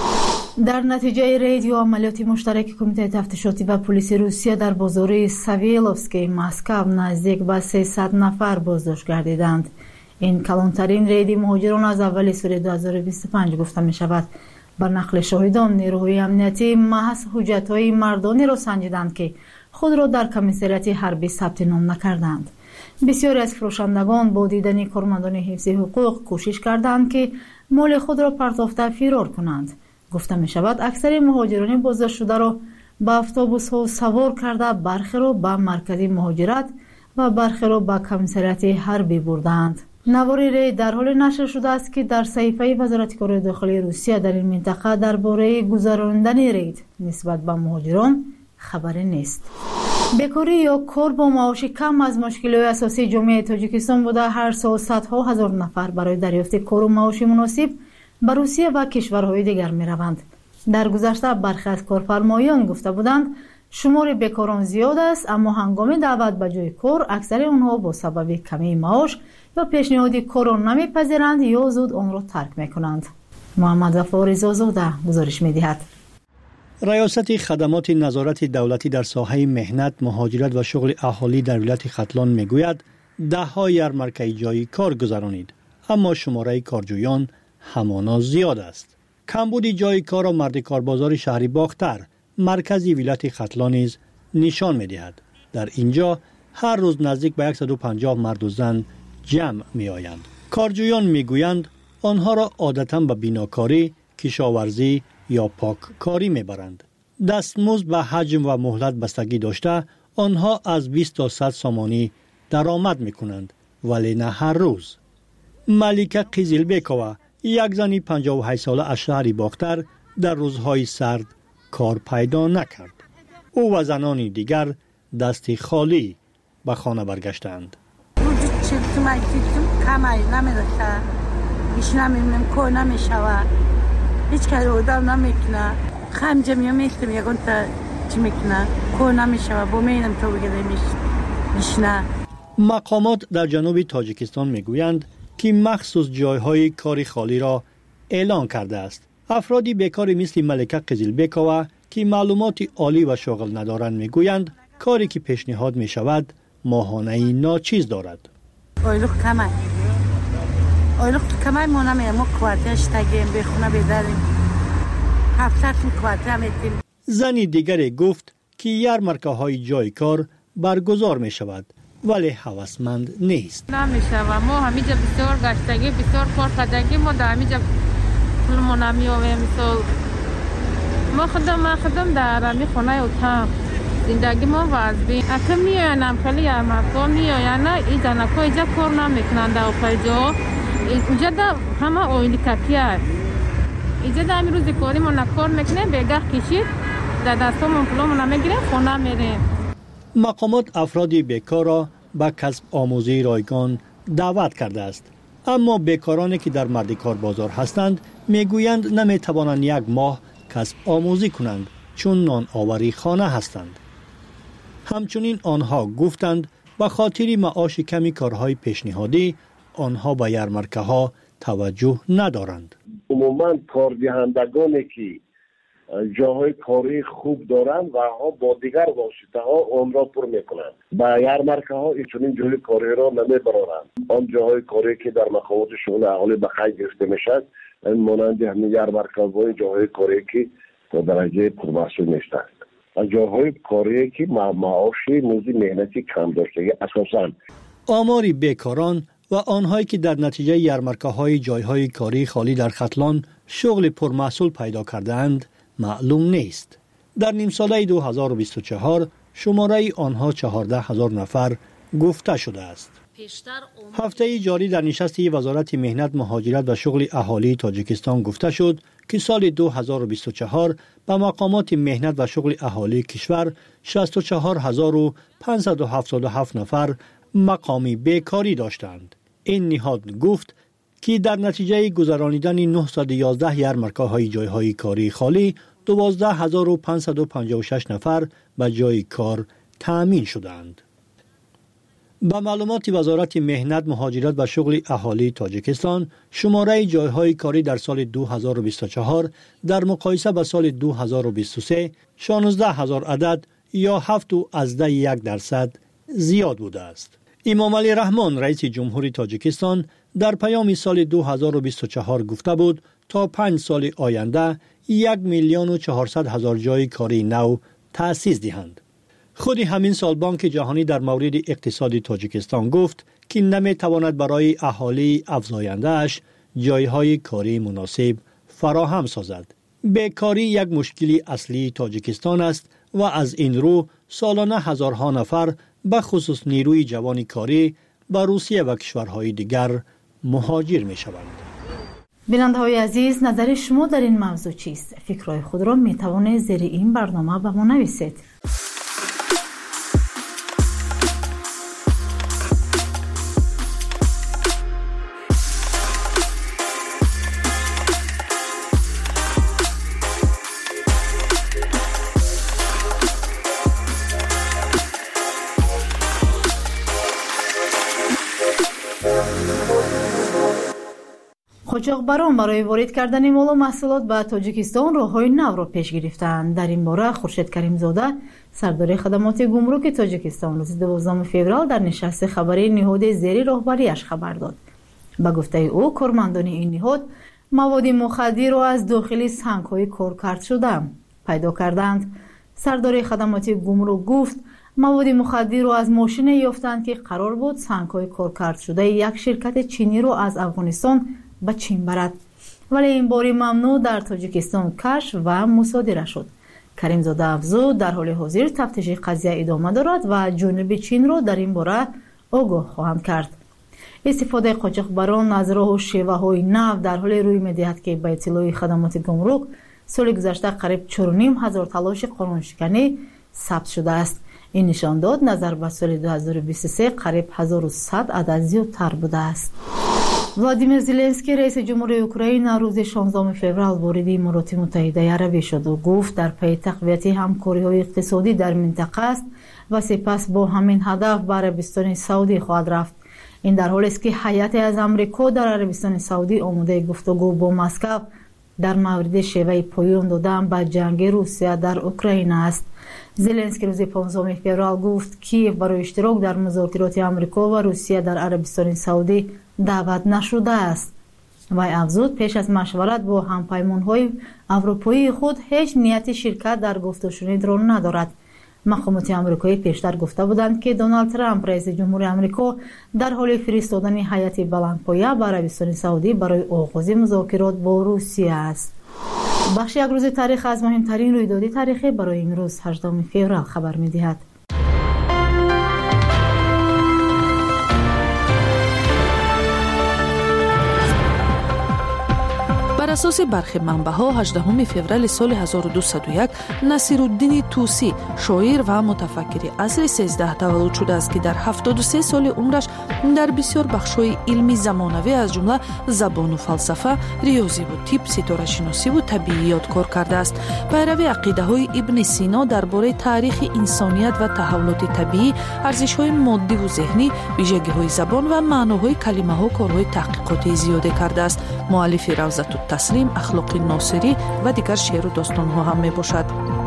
Speaker 1: در نتیجه رید یا عملیات مشترک کمیته تفتیشاتی و پلیس روسیه در بازار ساویلوفسکی مسکو نزدیک به 300 نفر بازداشت گردیدند. این کلانترین رید مهاجران از اول سال 2025 گفته می شود. بر نقل شاهدان نیروهای امنیتی محض حجت‌های مردانی را سنجیدند که خود را در کمیساریات حربی ثبت نام نکردند. بسیاری از فروشندگان با دیدن کارمندان حفظ حقوق کوشش کردند که مال خود را پرتافته فرار کنند. گفته می شود اکثر مهاجران بازداشت شده را به اتوبوس ها سوار کرده، برخی را به مرکز مهاجرت و برخی را به کمیساریات حربی بردند. نوار رید در حال نشر شده است که در صحیفه وزارت کار داخلی روسیه در این منطقه درباره گذراندن رید نسبت به مهاجران خبری نیست. بیکاری یا کار با معاش کم از مشکلات اساسی جامعه تاجیکستان بوده. هر سال صدها هزار نفر برای دریافت کار و معاش مناسب به روسیه و کشورهای دیگر می روند. در گذشته برخی از کارفرمایان گفته بودند شمار بیکاران زیاد است، اما هنگام دعوت به جای کار اکثر آنها با سبب کمی معاش یا پیشنهاد کار را نمیپذیرند یا زود آن را ترک می کنند. محمد ظفار رضازاده گزارش می دهد.
Speaker 2: ریاست خدمات نظارت دولتی در ساحه مهنت، مهاجرت و شغل اهالی در ولایت ختلان می گوید ده‌ها یارمرکه جای کار گذرانید، اما شماره کارجویان همانا زیاد است. کمبود جای کار و مرد کاربازار شهری باختر مرکزی ولایت ختلان نیز نشان می دهد. در اینجا هر روز نزدیک به 150 مرد و زن جمع می آیند. کارجویان می گویند آنها را عادتاً به بیناکاری، کشاورزی یا پاککاری می برند. دستمزد به حجم و مهلت بستگی داشته آنها از 20 تا 100 سامانی درآمد می کنند، ولی نه هر روز. ملیکه قیزیلبکووا یک زنی 58 ساله از شهری باختر در روزهای سرد کار پیدا نکرد. او و زنانی دیگر دستی خالی به خانه برگشتند.
Speaker 5: هیچ کاری آدم نمیکنه. خمجه میستم یکون تا چی میکنه کار نمیشه با مینم تو بگیره میشنه.
Speaker 2: مقامات در جنوب تاجیکستان میگویند که مخصوص جایهای کاری خالی را اعلان کرده است. افرادی بیکاری مثل ملیکه قیزیلبکووا که معلومات عالی و شغل ندارند میگویند کاری که پیشنهاد میشود ماهانه ناچیز دارد.
Speaker 5: اویلوخ کمه کمای ما نمیه، ما کوارترش تگیم بخونه بیداریم 700 کوارتر میتیم.
Speaker 2: زنی دیگری گفت که یارمرکه های جای کار برگزار می شود ولی هوسمند نیست.
Speaker 10: نمیشه و ما همینجا بسیار گشتگی بسیار کار کردگی ما در همینجا پولمون نمی‌آویم. مثال ما خودم در همی خونه اتاق زندگی ما وضعی اگه میاینم خیلی یرمکا میاین این زنکا اینجا کار نمیکنن در اوپیجا اینجا در همه اویلی کپی هست اینجا در همین روزی کاری ما نکار میکنه بگه کشید در دستامون پولمون نمیگیره خونه میریم.
Speaker 2: مقامات افراد بیکار را به کسب آموزی رایگان دعوت کرده است، اما بیکارانی که در مرد کار بازار هستند میگویند نمیتوانند یک ماه کسب آموزی کنند چون نان آوری خانه هستند. همچنین آنها گفتند به خاطر معاش کمی کارهای پیشنهادی آنها به یرمرکه ها توجه ندارند.
Speaker 11: عموما کاردهندگانی که جاهای کاری خوب دارند و ها با دیگر واسطه ها آن را پر میکنند. با یرمرکه ها چنین جای کاری را نمیبرند. آن جاهای کاری که در مقامات شغل اهالی به خرج گرفته میشد مانند همین یرمرکه های جاهای کاری که در درجه پرمحصول نیستند. جاهای کاری که معاشی موزی مهنتی کم داشته اساساً
Speaker 2: آماری بیکاران و آنهایی که در نتیجه یرمرکه های جایهای کاری خالی در ختلان شغل پرمحصول پیدا کردند معلوم نیست. در نیم ساله 2024 شماره آنها 14,000 نفر گفته شده است. هفته جاری در نشست وزارت مهنت، مهاجرت و شغل اهالی تاجیکستان گفته شد که سال 2024 به مقامات مهنت و شغل اهالی کشور 64,577 نفر مقامی بیکاری داشتند. این نهاد گفت که در نتیجه گذرانیدن 911 یرمرکه های جایهای کاری خالی 12,556 نفر به جای کار تأمین شدند. با معلومات وزارت مهنت، مهاجرت و شغل اهالی تاجیکستان، شماره جایهای کاری در سال 2024 در مقایسه با سال 2023 16,000 عدد یا 7.1% زیاد بوده است. امام علی رحمان رئیس جمهوری تاجیکستان در پیام سال 2024 گفته بود تا 5 سال آینده 1,400,000 جای کاری نو تأسیس دهند. خود همین سال بانک جهانی در مورد اقتصاد تاجیکستان گفت که نمیتواند برای اهالی افزاینده اش جایهای کاری مناسب فراهم سازد. بیکاری یک مشکلی اصلی تاجیکستان است و از این رو سالانه هزارها نفر به خصوص نیروی جوان کاری به روسیه و کشورهای دیگر مهاجر می شوند.
Speaker 1: بیننده های عزیز، نظر شما در این موضوع چیست؟ فکرهای خود را می توانید زیر این برنامه به ما نویسید. قاچاقبران برای وارد کردن مال و محصولات به تاجیکستان راههای نو را پیش گرفتند. در این باره خورشید کریمزاده، سردار خدمات گمرک تاجیکستان، روز 12 فوریه در نشست خبری نهاد زیر راهبریش خبر داد. به گفته او، کارمندان این نهاد مواد مخدر را از داخل سنگ‌های کارکرد شده پیدا کردند. سردار خدمات گمرک گفت مواد مخدر را از ماشین یافتند که قرار بود سنگ‌های کارکرد شده یک شرکت چینی را از افغانستان به چین برد، ولی این باری ممنوع در تاجیکستان کشف و مصادره شد. کریمزاده افزود در حال حاضر تفتیش قضیه ادامه دارد و جانب چین را در این باره آگاه خواهند کرد. استفاده قاچاقبران از راه و شیوه های نو در حال روی می‌دهد که به اطلاع خدمات گمرک سال گذشته قریب 4,500 تلاش قانونشکنی ثبت شده است. این نشان داد نظر به سال 2023 قریب 1100 عدد زیادتر بوده است. ولادیمیر زلنسکی رئیس جمهوری اوکراین روز 16 فوریه وارد امارات متحده عربی شد و گفت در پی تقویت همکاری‌های اقتصادی در منطقه است و سپس با همین هدف به عربستان سعودی خواهد رفت. این در حالی است که هیئت از آمریکا در عربستان سعودی آماده گفتگو با مسکو در مورد شیوه پایان دادن به جنگ روسیه در اوکراین است. زلنسکی روز 15 فوریه گفت کیف برای اشتراک در مذاکرات آمریکا و روسیه در عربستان سعودی دعوت نشده است. وی افزود پیش از مشورت با همپیمان‌های اروپایی خود هیچ نیت شرکت در گفت‌وشنید را ندارد. مقامات آمریکایی پیشتر گفته بودند که دونالد ترامپ رئیس جمهور آمریکا در حال فرستادن هیئت بلندپایه به عربستان سعودی برای آغاز مذاکرات با روسیه است. بخش یک روز تاریخ از مهمترین رویداد تاریخی برای امروز 18 فوریه خبر می‌دهد.
Speaker 6: بر اساس برخی منبع‌ها 18 فوریه سال 1201 نصیرالدین توسی شاعر و متفکر عصر 13 تولد شده است که در 73 سال عمرش در بسیار بخش‌های علمی زمانوی از جمله زبان و فلسفه، ریاضی و طب، ستاره‌شناسی و طبیعیات کار کرده است. پیروی عقیده‌های ابن سینا درباره تاریخ انسانیت و تحولات طبیعی، ارزش‌های مادی و ذهنی، ویژگی‌های زبان و معناهای کلمه‌ها کارهای تحقیقاتی زیاده کرده است. مؤلف روضة تسلیم، اخلاق ناصری و دیگر شعر و داستان‌ها هم میباشد.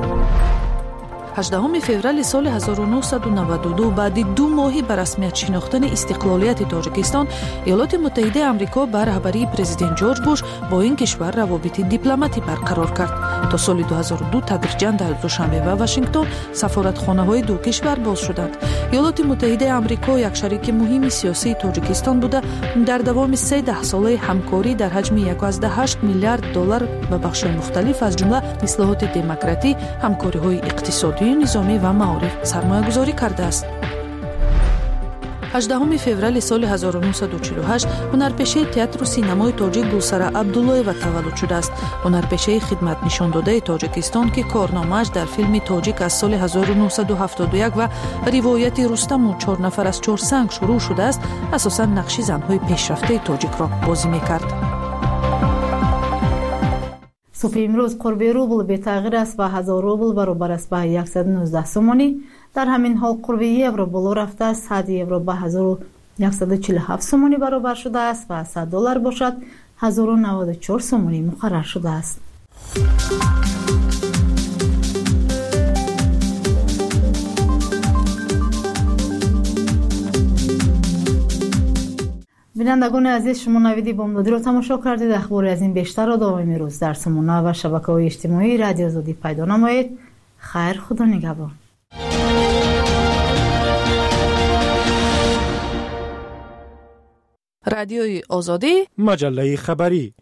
Speaker 6: 18 فوریه سال 1992 بعد 2 ماه به رسمیت شناختن استقلالیت تاجیکستان، ایالات متحده آمریکا به رهبری پرزیدنت جورج بوش با این کشور روابط دیپلماتی برقرار کرد. تا سال 2002 تدریجاً در دوشنبه و واشنگتن سفارتخانه‌های دو کشور باز شدند. ایالات متحده آمریکا یک شریک مهم سیاسی تاجیکستان بوده، در دوام 13 ساله همکاری در حجم 1.8 میلیارد دلار به بخش‌های مختلف از جمله اصلاحات دموکراتی، همکاری‌های اقتصادی، نظامی و معارف سرمایه‌گذاری کرده است. 18 فوریه سال 1948 هنرپیشه تئاتر و سینمای تاجیک گلسره عبدالله‌یeva تولد شده است. هنرپیشه خدمت نشان داده تاجیکستان که کارنامه‌اش در فیلم تاجیک از سال 1971 و روایت رستم و 4 نفر از 4 سنگ شروع شده است، اساساً نقش زن‌های پیشرفته تاجیک را بازی می‌کرد.
Speaker 1: صبح امروز قرب روبل به تغییر است و 1000 روبل برابر است به 119 سومانی. در همین حال قرب یورو بالا رفته است. 100 یورو به 1147 سومانی برابر شده است و 100 دلار باشد 1094 سومانی مقرر شده است. بینندگان عزیز، شما نوید بامدادی را تماشا کردید. اخبار از این بیشتر را دائمی روز در سامانه و شبکه‌های اجتماعی رادیو آزادی پیدا نمایید. خیر، خدا نگهدار.
Speaker 6: رادیوی آزادی،
Speaker 20: مجله خبری.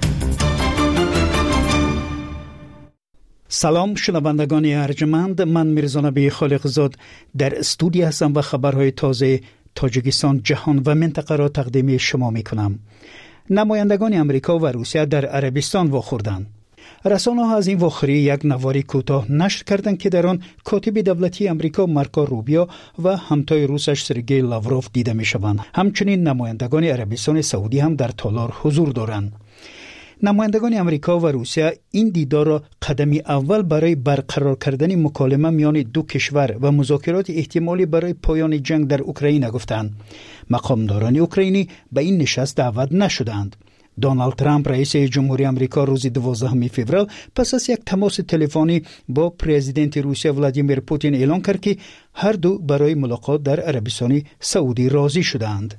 Speaker 7: سلام شنوندگان ارجمند، من میرزا نبی خالقزاد در استودیو هستم و خبرهای تازه تاجیکستان، جهان و منطقه را تقدیم شما می کنم. نمایندگان امریکا و روسیه در عربستان واخوردند. رسانه‌ها از این واخوری یک نواری کوتاه نشر کردند که در آن کاتب دولتی امریکا مارکو روبیو و همتای روسش سرگئی لاوروف دیده می شوند. همچنین نمایندگان عربستان سعودی هم در تالار حضور دارند. نمایندگان امریکا و روسیه این دیدار را قدمی اول برای برقرار کردن مکالمه میان دو کشور و مذاکرات احتمالی برای پایان جنگ در اوکراین گفتند. مقامداران اوکراینی به این نشست دعوت نشدند. دونالد ترامپ رئیس جمهوری آمریکا روز 12 فوریه پس از یک تماس تلفنی با پرزیدنت روسیه ولادیمیر پوتین اعلام کرد که هر دو برای ملاقات در عربستان سعودی راضی شدند.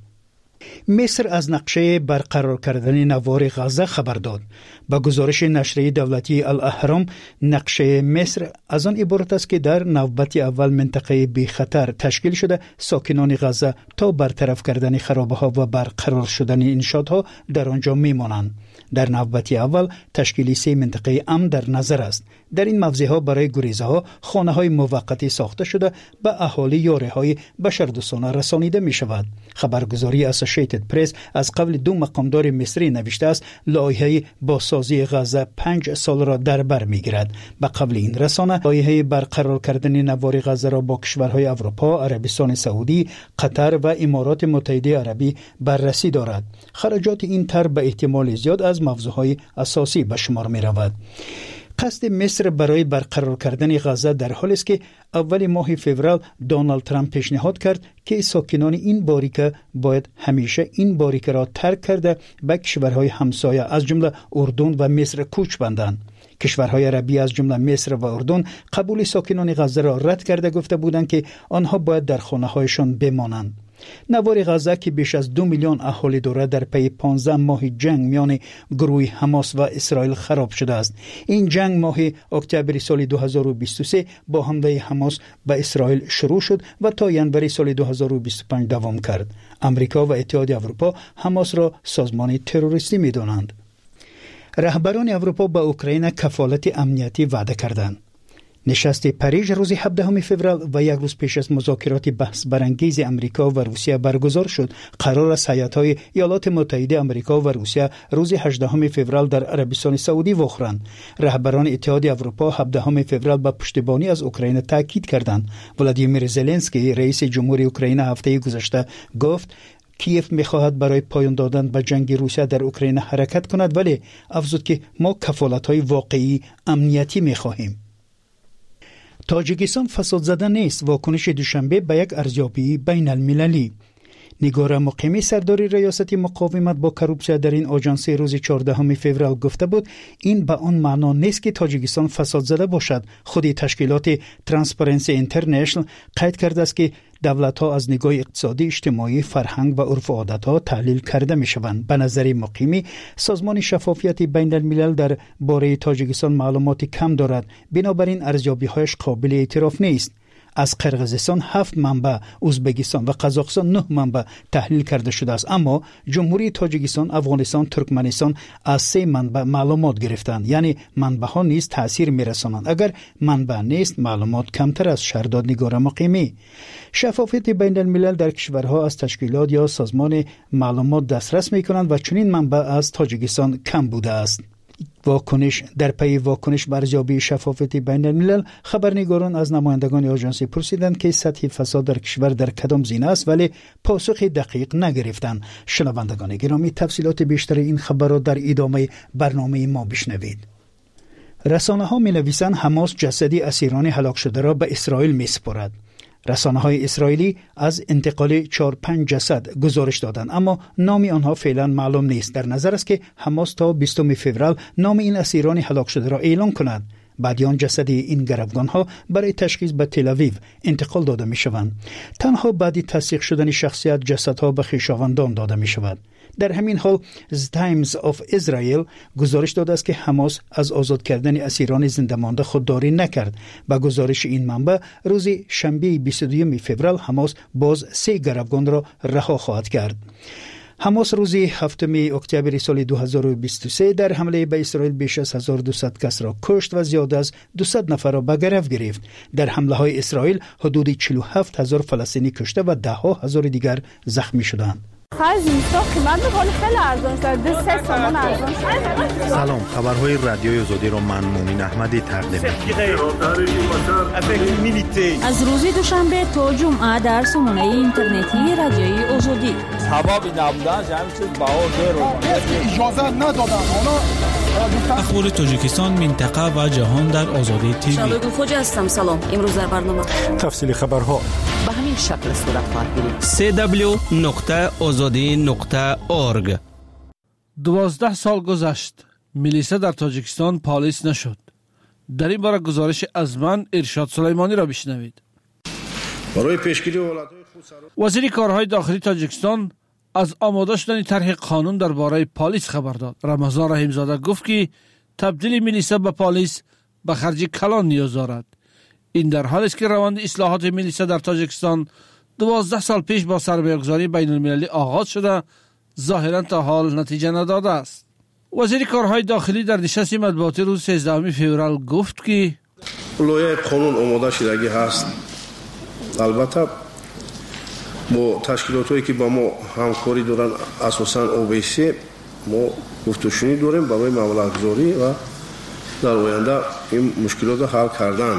Speaker 7: مصر از نقشه برقرار کردن نوار غزه خبر داد. با گزارش نشریه دولتی الاهرام، نقشه مصر از آن عبارت است که در نوبت اول منطقه بی خطر تشکیل شده ساکنان غزه تا برطرف کردن خرابه‌ها و برقرار شدن انشاءات‌ها در آنجا میمانند. در نوبت اول تشکیل 3 منطقه امن در نظر است. در این موضع‌ها برای گریزها خانه‌های موقتی ساخته شده به اهالی یاری‌های بشردوستانه رسانیده می‌شود. خبرگزاری اسوسییتد پرس از قبل 2 مقامدار مصری نوشته است لایحه بازسازی غزه 5 سال را در بر می‌گیرد. به قبل این رسانه لایحه برقرار کردن نوار غزه را با کشورهای اروپا، عربستان سعودی، قطر و امارات متحده عربی بررسی دارد. خراجات این طرح به احتمال زیاد از موضوعهای اساسی به شمار می‌رود. قصد مصر برای برقرار کردن غزه در حالی است که اول ماه فوریه دونالد ترامپ پیشنهاد کرد که ساکنان این باریکه باید همیشه این باریکه را ترک کرده به کشورهای همسایه از جمله اردن و مصر کوچ بندند. کشورهای عربی از جمله مصر و اردن قبول ساکنان غزه را رد کرده گفته بودند که آنها باید در خانه‌هایشان بمانند. نوار غزه که بیش از 2 میلیون اهالی دارد در پی 15 ماه جنگ میان گروه حماس و اسرائیل خراب شده است. این جنگ ماه اکتبر سال 2023 با حمله حماس به اسرائیل شروع شد و تا ینور سال 2025 دوام کرد. امریکا و اتحادیه اروپا حماس را سازمان تروریستی می‌دانند. رهبران اروپا به اوکراین کفالت امنیتی وعده کردند. نشست پاریژ روز 17 فوریه و یک روز پیش از مذاکرات بحث برانگیز امریکا و روسیه برگزار شد. قرار است هیات‌های ایالات متحده آمریکا و روسیه روز 18 فوریه در عربستان سعودی واخرند. رهبران اتحادیه اروپا 17 فوریه به پشتیبانی از اوکراین تاکید کردند. ولادیمیر زلنسکی رئیس جمهوری اوکراین هفته گذشته گفت کیف می‌خواهد برای پایان دادن به جنگ روسیه در اوکراین حرکت کند، ولی افزود که ما کفالت‌های واقعی امنیتی می‌خواهیم. تاجیکستان فساد زده نیست. واکنش دوشنبه به یک ارزیابی بین المللی. نگار مقیمی سردار ریاست مقاومت با کروپسیا در این آژانس روز 14 فوریه گفته بود این به آن معنا نیست که تاجیکستان فساد زده باشد. خود تشکیلات ترانسپرنسی اینترنشنال قید کرده است که دولت‌ها از نگاه اقتصادی، اجتماعی، فرهنگ و عرف و عادت‌ها تحلیل کرده می‌شوند. به نظر مقیمی سازمان شفافیت بین الملل در باره تاجیکستان معلومات کم دارد، بنابراین ارزیابی‌هایش قابل اعتراف نیست. از قرقیزستان 7 منبع، ازبکستان و قزاقستان 9 منبع تحلیل کرده شده است، اما جمهوری تاجیکستان، افغانستان، ترکمنستان از 3 منبع معلومات گرفتند. یعنی منبع‌ها نیز تأثیر می‌رسانند. اگر منبع نیست معلومات کمتر از شهرداد نگار مقیمی. شفافیت بین الملل در کشورها از تشکیلات یا سازمان معلومات دسترس می‌کنند و چنین منبع از تاجیکستان کم بوده است. واکنش در پی واکنش بر ارزیابی شفافیت بین الملل، خبرنگاران از نمایندگان آژانس پرسیدند که سطح فساد در کشور در کدام زینه است، ولی پاسخ دقیق نگرفتند. شنوندگان گرامی، تفصیلات بیشتر این خبر را در ادامه برنامه ما بشنوید. رسانه‌ها می‌نویسند حماس جسد اسیران هلاک شده را به اسرائیل می‌سپارد. رسانه‌های اسرائیلی از انتقال 4-5 جسد گزارش دادند، اما نام آنها فعلا معلوم نیست. در نظر است که حماس تا 20 فوریه نام این اسیران هلاک شده را اعلام کند. بعد آن جسد این گروگان‌ها برای تشخیص به تل آویو انتقال داده می‌شوند. تنها بعد تصدیق شدن شخصیت جسدها به خویشاوندان داده می‌شود. در همین حال تایمز آف اسرائیل گزارش داده است که حماس از آزاد کردن اسیران زنده مانده خودداری نکرد. با گزارش این منبع روز شنبه 22 فوریه حماس باز 3 گروگان را رها خواهد کرد. حماس روز 7 اکتبر سال 2023 در حمله به اسرائیل بیش از 1200 کس را کشت و زیاد از 200 نفر را به گرفت گرفت. در حمله های اسرائیل حدود 47000 فلسطینی کشته و 10,000 دیگر زخمی شدند.
Speaker 8: سلام، خبرهای رادیوی آزادی را من مومن احمدی تقدیم می‌کنم.
Speaker 16: از روز دوشنبه تا جمعه در سامانه اینترنتی رادیوی آزادی.
Speaker 9: حبابی نبودن همین چیز اجازه ندادن.
Speaker 23: اخبار تاجیکستان، منطقه و جهان در آزادی تیوی.
Speaker 24: شالوی خوج هستم. سلام، امروز در برنامه
Speaker 8: تفصیل خبرها
Speaker 24: به همین شکل صورت خواهد گرفت.
Speaker 12: www.azadi.org
Speaker 14: 12 سال گذشت، میلیسا در تاجیکستان پالیس نشد. در این باره گزارش از من ارشاد سلیمانی را بشنوید.
Speaker 13: برای پیشگیری
Speaker 14: وزیر کارهای داخلی تاجیکستان از آماده شدن طرح قانون درباره پالیس خبر داد. رمضان رحیمزاده گفت که تبدیل میلیسا به پالیس به خرج کلان نیاز دارد. این در حالی است که روند اصلاحات میلیسا در تاجیکستان 12 سال پیش با سرمایه‌گذاری بین المللی آغاز شده ظاهرا تا حال نتیجه نداده است. وزیر کارهای داخلی در نشست مطبوعاتی روز 13 فوریه گفت که
Speaker 13: لایحه قانون آماده شدگی هست. البته با تشکیلات‌هایی که با ما همکاری دارن، اساساً OBC، ما گفتگوشنی داریم برای مبلغ‌گذاری و در آینده این مشکلات حل کردن.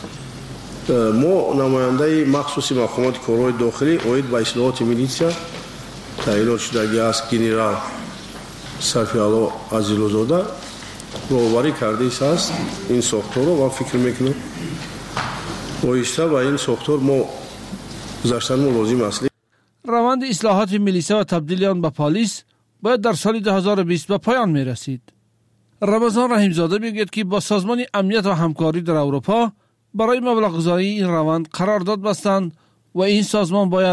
Speaker 13: ما نماینده مخصوص مقامات کارهای داخلی اوید به اصلاحات میلیسا تعیینات شدگی است گنرال صفی‌الله عزیزلوزاده راهبری کرده است این ساختار رو و فکر میکنم آهسته با این ساختار ما گذشتن ما لازم است.
Speaker 14: روند اصلاحات میلیسا و تبدیل آن به پلیس باید در سال 2020 به پایان میرسید. رمضان رحیمزاده میگوید که با سازمان امنیت و همکاری در اروپا برای مبلغ گذاری این روند قرارداد بستند و این سازمان باید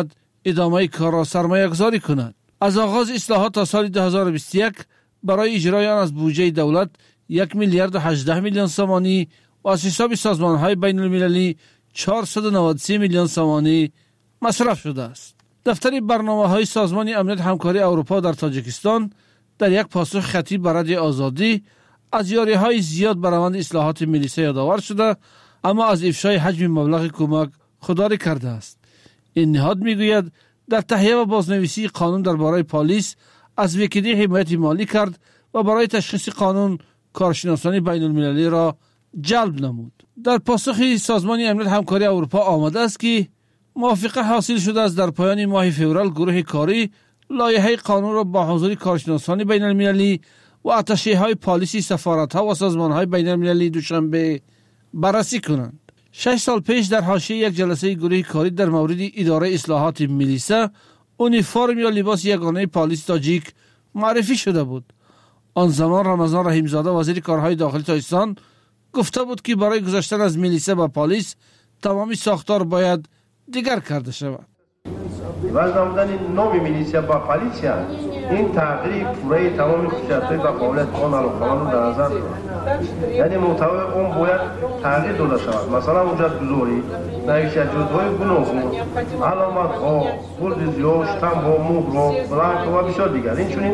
Speaker 14: ادامه کار را سرمایه گذاری کند. از آغاز اصلاحات تا سال 2021 برای اجرای آن از بودجه دولت 1 میلیارد و 18 میلیون سومانی و از حساب سازمان‌های بین المللی 493 میلیون سومانی مصرف شده است. دفتر برنامه‌های سازمان امنیت همکاری اروپا در تاجیکستان در یک پاسخ خطی به رادیو آزادی از یاری‌های زیاد بر روند اصلاحات میلیسا یادآور شده، اما از افشای حجم مبلغ کمک خودداری کرده است. این نهاد میگوید در تهیه و بازنویسی قانون درباره پلیس از وکیلی حمایت مالی کرد و برای تشخیص قانون کارشناسان بین المللی را جلب نمود. در پاسخ سازمان امنیت همکاری اروپا آمده است که موافقه حاصل شده است در پایان ماه فوریه گروه کاری لایحه قانون را با حضور کارشناسان بین المللی و اتشه‌های پلیسی سفارت‌ها و سازمان‌های بین المللی دوشنبه بررسی کنند. 6 سال پیش در حاشیه یک جلسه گروه کاری در مورد اداره اصلاحات میلیسا اونیفرم یا لباس یگانه پلیس تاجیک معرفی شده بود. آن زمان رمضان رحیمزاده وزیر کارهای داخلی تاجیکستان گفته بود که برای گذشتن از میلیسا به پلیس تمامی ساختار باید دیگر کرده شود.
Speaker 15: وضع آمدن نام میلیسیا با پلیسیا این تغییر پوره تمام خصوصیت‌های و قابلیت قانون و قانون رو در نظر دارد. یعنی محتوای اون باید تغییر داده شود. مثلا اونجا دوزوری، نویسندگی‌های گوناگون، علامت‌ها، گلدوزی‌ها، شتام‌ها، مهرها، بلانک و بسیار دیگر. این چنین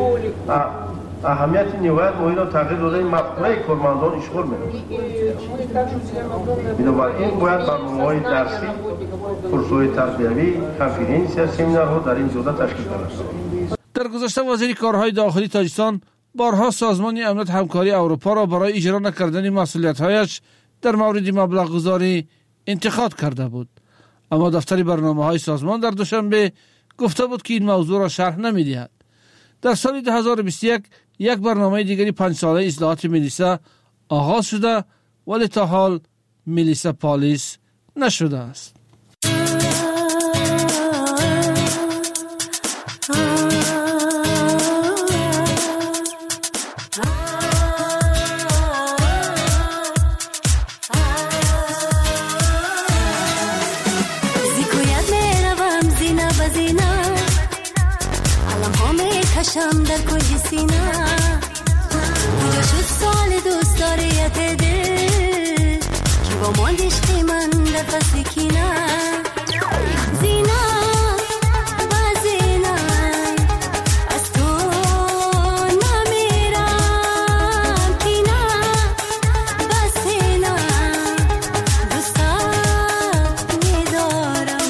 Speaker 15: اهمیت نهایت مهم را تغییر داده مفهوم کارمندان اشغال می‌دهد. بنابراین این باید برنامه‌های درسی، کورس‌های تربیوی، کنفرانس‌ها، سمینارها در این جهت تشکیل شود.
Speaker 14: در گذشته وزیر کارهای داخلی تاجیکستان بارها سازمان امنیت همکاری اروپا را برای اجرا نکردن مسئولیت‌هایش در مورد مبلغ گذاری انتقاد کرده بود، اما دفتر برنامه‌های سازمان در دوشنبه گفته بود که این موضوع را شرح نمی‌دهد. در سال 2021 یک برنامه دیگری 5 ساله اصلاحات میلیسا آغاز شده ولی تا حال میلیسا پلیس نشده است.
Speaker 17: در کل سینا کجا شد سال دوست داریت دل که با ماندش قیمن در فصل کینا زینا و زینا از تو نمیرم کینا بس زینا دوستت میدارم.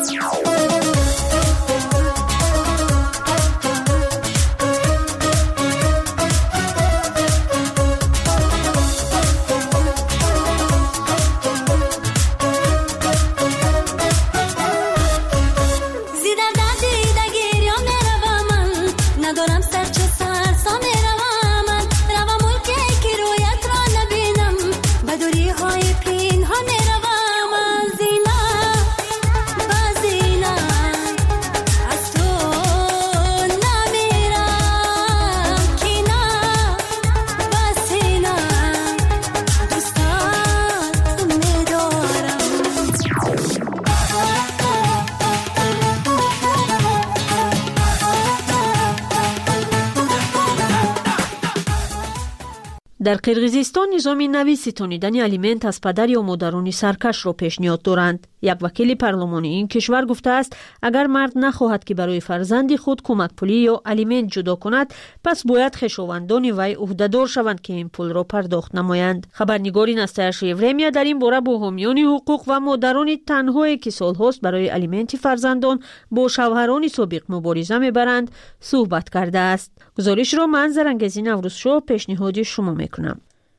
Speaker 16: در قرقیزستان نظامی نوی ستانیدن الیمنت از پدر یا مادران سرکش را پیشنهاد دارند. یک وکیل پارلمانی این کشور گفته است اگر مرد نخواهد که برای فرزند خود کمک پولی یا الیمنت جدا کند، پس باید خویشاوندان وی عهده‌دار شوند که این پول را پرداخت نمایند. خبرنگار نستایش یوریمیا در این باره با حامیان حقوق و مادران تنهایی که سالهاست برای الیمنت فرزندان با شوهران سابق مبارزه میبرند صحبت کرده است. گزارش را من زرنگزی نوروزشو پیشنهاد شما میکنم.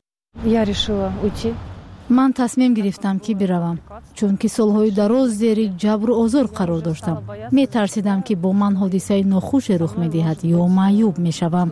Speaker 1: من تصمیم گرفتم که بروم چون که سالهای دراز زیر جبر و آزار قرار داشتم. می ترسیدم که با من حادثه ناخوش رخ می دهد یا معیوب می شوم.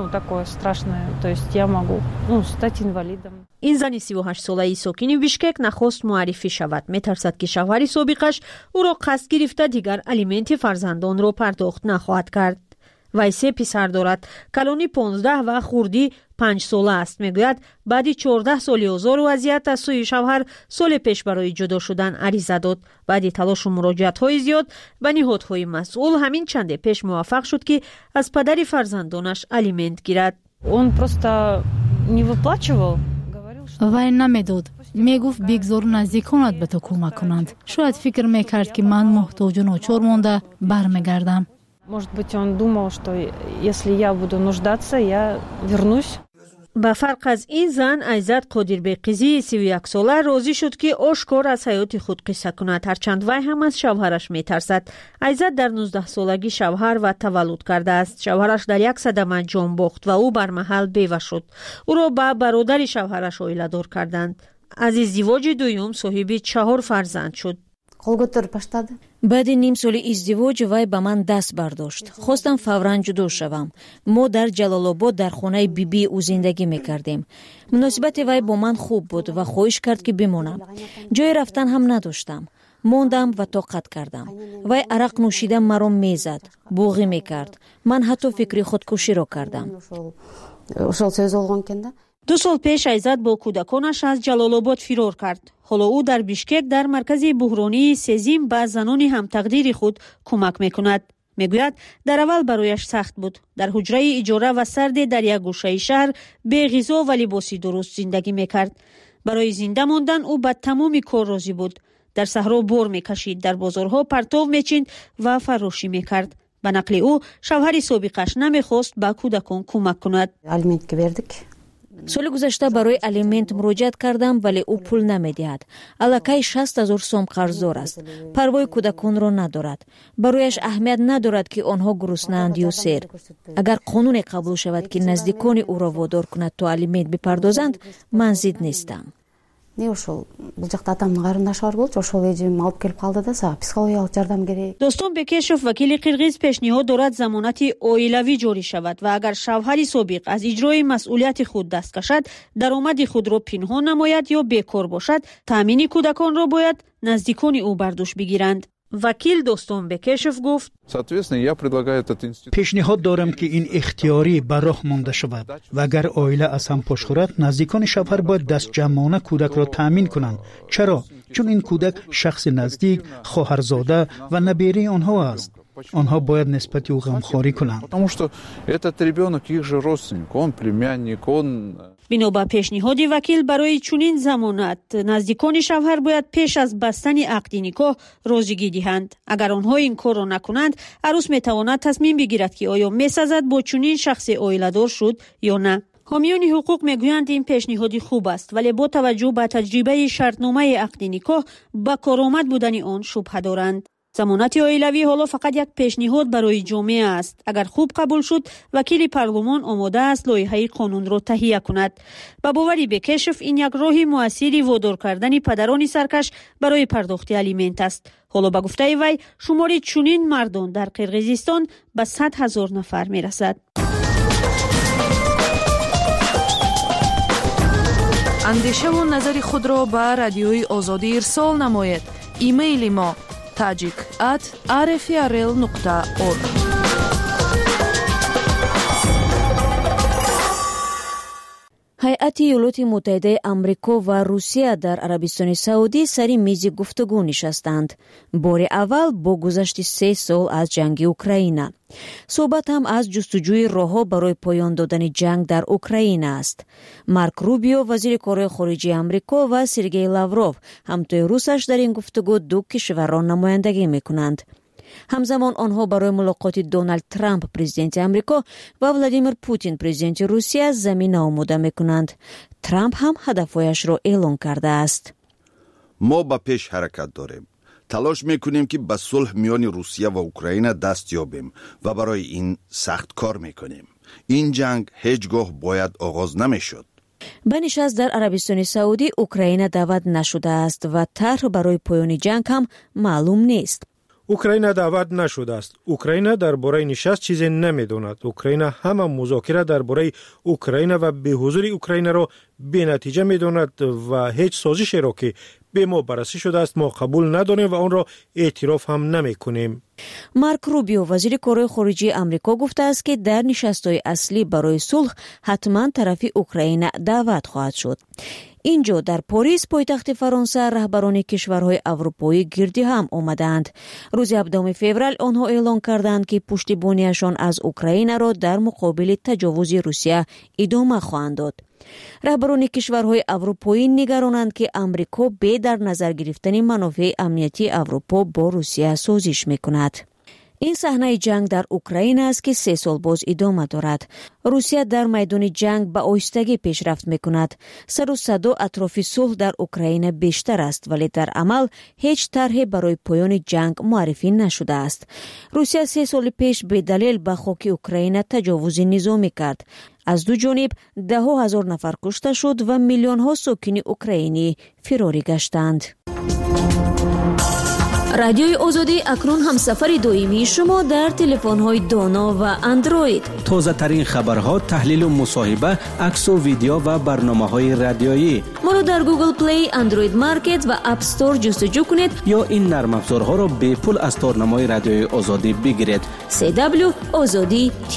Speaker 16: این زن 38 ساله ساکن بیشکک نخواست معرفی شود. می ترسد که شوهر سابقش او را قصد گرفته دیگر الیمنت فرزندان را پرداخت نخواهد کرد. вай 3 писар дорад. калони 15 ва хурди 5 сола аст. мегӯяд баъди 14 соли озору азият аз сӯи шавҳар соли пеш барои ҷудо шудан ариза дод. баъди талошу муроҷиатҳои зиёд ба niҳодҳои масъул ҳамин чанде пеш муваффақ шуд ки аз падари фарзандонаш алимент гирад.
Speaker 3: Он просто не выплачивал.
Speaker 1: вай намедод. мегуфт бигзор наздиконат ба ту кӯмак кунанд. шояд фикр мекард ки ман муҳтоҷу ночор монда бармегардам.
Speaker 3: Может быть, он думал, что если я буду нуждаться, я вернусь.
Speaker 16: ба фарқ аз ин зан Айзат Қодирбеқизии 31 сола розӣ шуд ки ошкор аз ҳаёти худ қисса кунад, ҳарчанд вай ҳам аз шавҳараш метарсад. Айзат дар 19 солагӣ шавҳар ва таваллуд кардааст. шавҳараш дар як садама ҷон бохт ва ӯ бармаҳал бева шуд. ӯро ба бародари шавҳараш оиладор карданд. аз издивоҷи дуюм соҳиби 4 фарзанд шуд.
Speaker 18: баъди ним соли издивоҷ вай ба ман даст бардошт. хостам фавран ҷудо шавам. мо дар ҷалолобод дар хонаи бибии ӯ зиндагӣ мекардем. муносибати вай бо ман хуб буд ва хоҳиш кард ки бимонам. ҷои рафтан ҳам надоштам. мондам ва тоқат кардам. вай арақ нӯшида маро мезад, буғӣ мекард. ман ҳатто фикри худкуширо кардам.
Speaker 16: 2 сол пеш Айзат бо кӯдаконаш аз Ҷалолобод фирор кард. ҳоло ӯ дар Бишкек дар маркази буҳронии сезим ба занони ҳамтақдири худ кӯмак мекунад. мегӯяд дар аввал барояш сахт буд. дар ҳуҷраи иҷора ва сарде дар як гӯшаи шаҳр беғизо ва либоси дуруст зиндагӣ мекард. барои зинда мондан ӯ ба тамоми кор розӣ буд. дар саҳро бор мекашид, дар бозорҳо партов мечинд ва фарошӣ мекард. ба нақли ӯ шавҳари собиқаш намехост ба кӯдакон кӯмак кунад.
Speaker 18: соли гузашта барои алимент муроҷиат кардам, вале ӯ пул намедиҳад. аллакай 60 000 сом қарздор аст. парвои кӯдаконро надорад. барояш аҳамият надорад ки онҳо гуруснанд ё сер. агар қонуне қабул шавад ки наздикони ӯро водор кунад то алимент бипардозанд, ман зид нестам.
Speaker 19: ошол бул жакта атамдын карындашы бар болчу, ошол эжем алып келип калды да, сага психологиялык жардам керек.
Speaker 16: Достон Бекешев вакили қирғиз пешниҳод дорад замонати оилавӣ ҷорӣ шавад ва агар шавҳари собиқ аз иҷрои масъулияти худ даст кашад, даромади худро пинҳон намояд ё бекор бошад, таъмини кӯдаконро бояд наздикони ӯ бар дӯш бигиранд. вакил Достон Бекешев гуфт:
Speaker 7: пешниҳод дорам ки ин ихтиёрӣ ба роҳ монда шавад ва агар оила аз ҳам пошхӯрад, наздикони шавҳар бояд дастҷамъона кӯдакро таъмин кунанд. чаро? чун ин кӯдак шахси наздик, хоҳарзода ва наберии онҳо аст. онҳо бояд нисбати ӯ ғамхорӣ кунанд.
Speaker 16: бино ба пешниҳоди вакил барои чунин замонат наздикони шавҳар бояд пеш аз бастани ақди никоҳ розигӣ диҳанд. агар онҳо ин корро накунанд, арӯс метавонад тасмим бигирад ки оё месазад бо чунин шахсе оиладор шуд ё на. ҳомиёни ҳуқуқ мегӯянд ин пешниҳоди хуб аст, вале бо таваҷҷӯҳ ба таҷрибаи шартномаи ақди никоҳ ба коромад будани он шубҳа доранд. замонати оилавӣ ҳоло фақат як пешниҳод барои ҷомеа аст. агар хуб қабул шуд, вакили парлумон омода аст лоиҳаи қонунро таҳия кунад. ба бовари Бекешев ин як роҳи муассири водор кардани падарони саркаш барои пардохти алимент аст. ҳоло ба гуфтаи вай шумори чунин мардон дар Қирғизистон ба 100 000 нафар мерасад.
Speaker 6: андешаву назари худро ба радиои озодӣ ирсол намоед. имейли мо tajik@rfrl.org.
Speaker 18: ҳайати иёлоти муттаҳидаи амрико ва русия дар арабистони саудӣ сари мизи гуфтугӯ нишастанд. бори аввал бо гузашти 3 сол аз ҷанги Украина. суҳбат ҳам аз ҷустуҷӯи роҳҳо барои поён додани ҷанг дар Украина аст. Марк Рубио, вазири корҳои хориҷии амрико, ва Сергей Лавров, ҳамтои русаш, дар ин гуфтугӯ ду кишварро намояндагӣ мекунанд. ҳамзамон онҳо барои мулоқоти Доналд Трамп, президенти амрико, ва Владимир Путин, президенти Русия, замина омода мекунанд. Трамп ҳам ҳадафҳояшро эълон кардааст.
Speaker 21: мо ба пеш ҳаракат дорем. талош мекунем ки ба сулҳ миёни Русия ва Украина даст ёбем ва барои ин сахт кор мекунем. ин ҷанг ҳеҷ гоҳ бояд оғоз намешуд.
Speaker 18: ба нишаст дар Арабистони Саудӣ Украина даъват нашудааст ва тарҳ барои поёни ҷанг ҳам маълум нест.
Speaker 20: украина даъват нашудааст. украина дар бораи нишаст чизе намедонад. украина ҳама музокира дар бораи украина ва беҳузури украинаро бенатиҷа медонад ва ҳеҷ созишеро ки به ما بررسی شده است. ما قبول نداریم و آن را اعتراف هم نمی‌کنیم.
Speaker 18: مارک روبیو وزیر کارهای خارجه آمریکا گفته است که در نشست‌های اصلی برای صلح حتما طرف اوکراین دعوت خواهد شد. اینجا در پاریس پایتخت فرانسه رهبران کشورهای اروپایی گردی هم آمدند. روز 17 فوریه آنها اعلام کردند که پشتیبانیشان از اوکراین را در مقابل تجاوز روسیه ادامه خواهند داد. رهبران کشورهای اروپایی نگرانند که آمریکا به در نظر گرفتن منافع امنیتی اروپا با روسیه سازش میکند. این صحنه جنگ در اوکراین است که 3 سال باز ادامه دارد. روسیه در میدان جنگ به آهستگی پیشرفت میکند. سر و صدا اطراف صلح در اوکراین بیشتر است، ولی در عمل هیچ طرحی برای پایان جنگ معرفی نشده است. روسیه 3 سال پیش به دلیل به خاک اوکراین تجاوز نظامی کرد. از دو جانب 10,000 نفر کشته شد و میلیون ها ساکن اوکراینی فراری گشتند. رادیوی آزادی اکنون هم سفر دائمی شما در تلفن‌های دانا و اندروید.
Speaker 12: تازه ترین خبرها، تحلیل و مصاحبه، عکس و ویدیو و برنامه‌های رادیویی.
Speaker 16: ما را در گوگل پلی، اندروید مارکت و اپ استور جستجو کنید
Speaker 12: یا این نرم افزارها را به پول از تارنمای رادیوی آزادی بگیرید.
Speaker 16: CW آزادی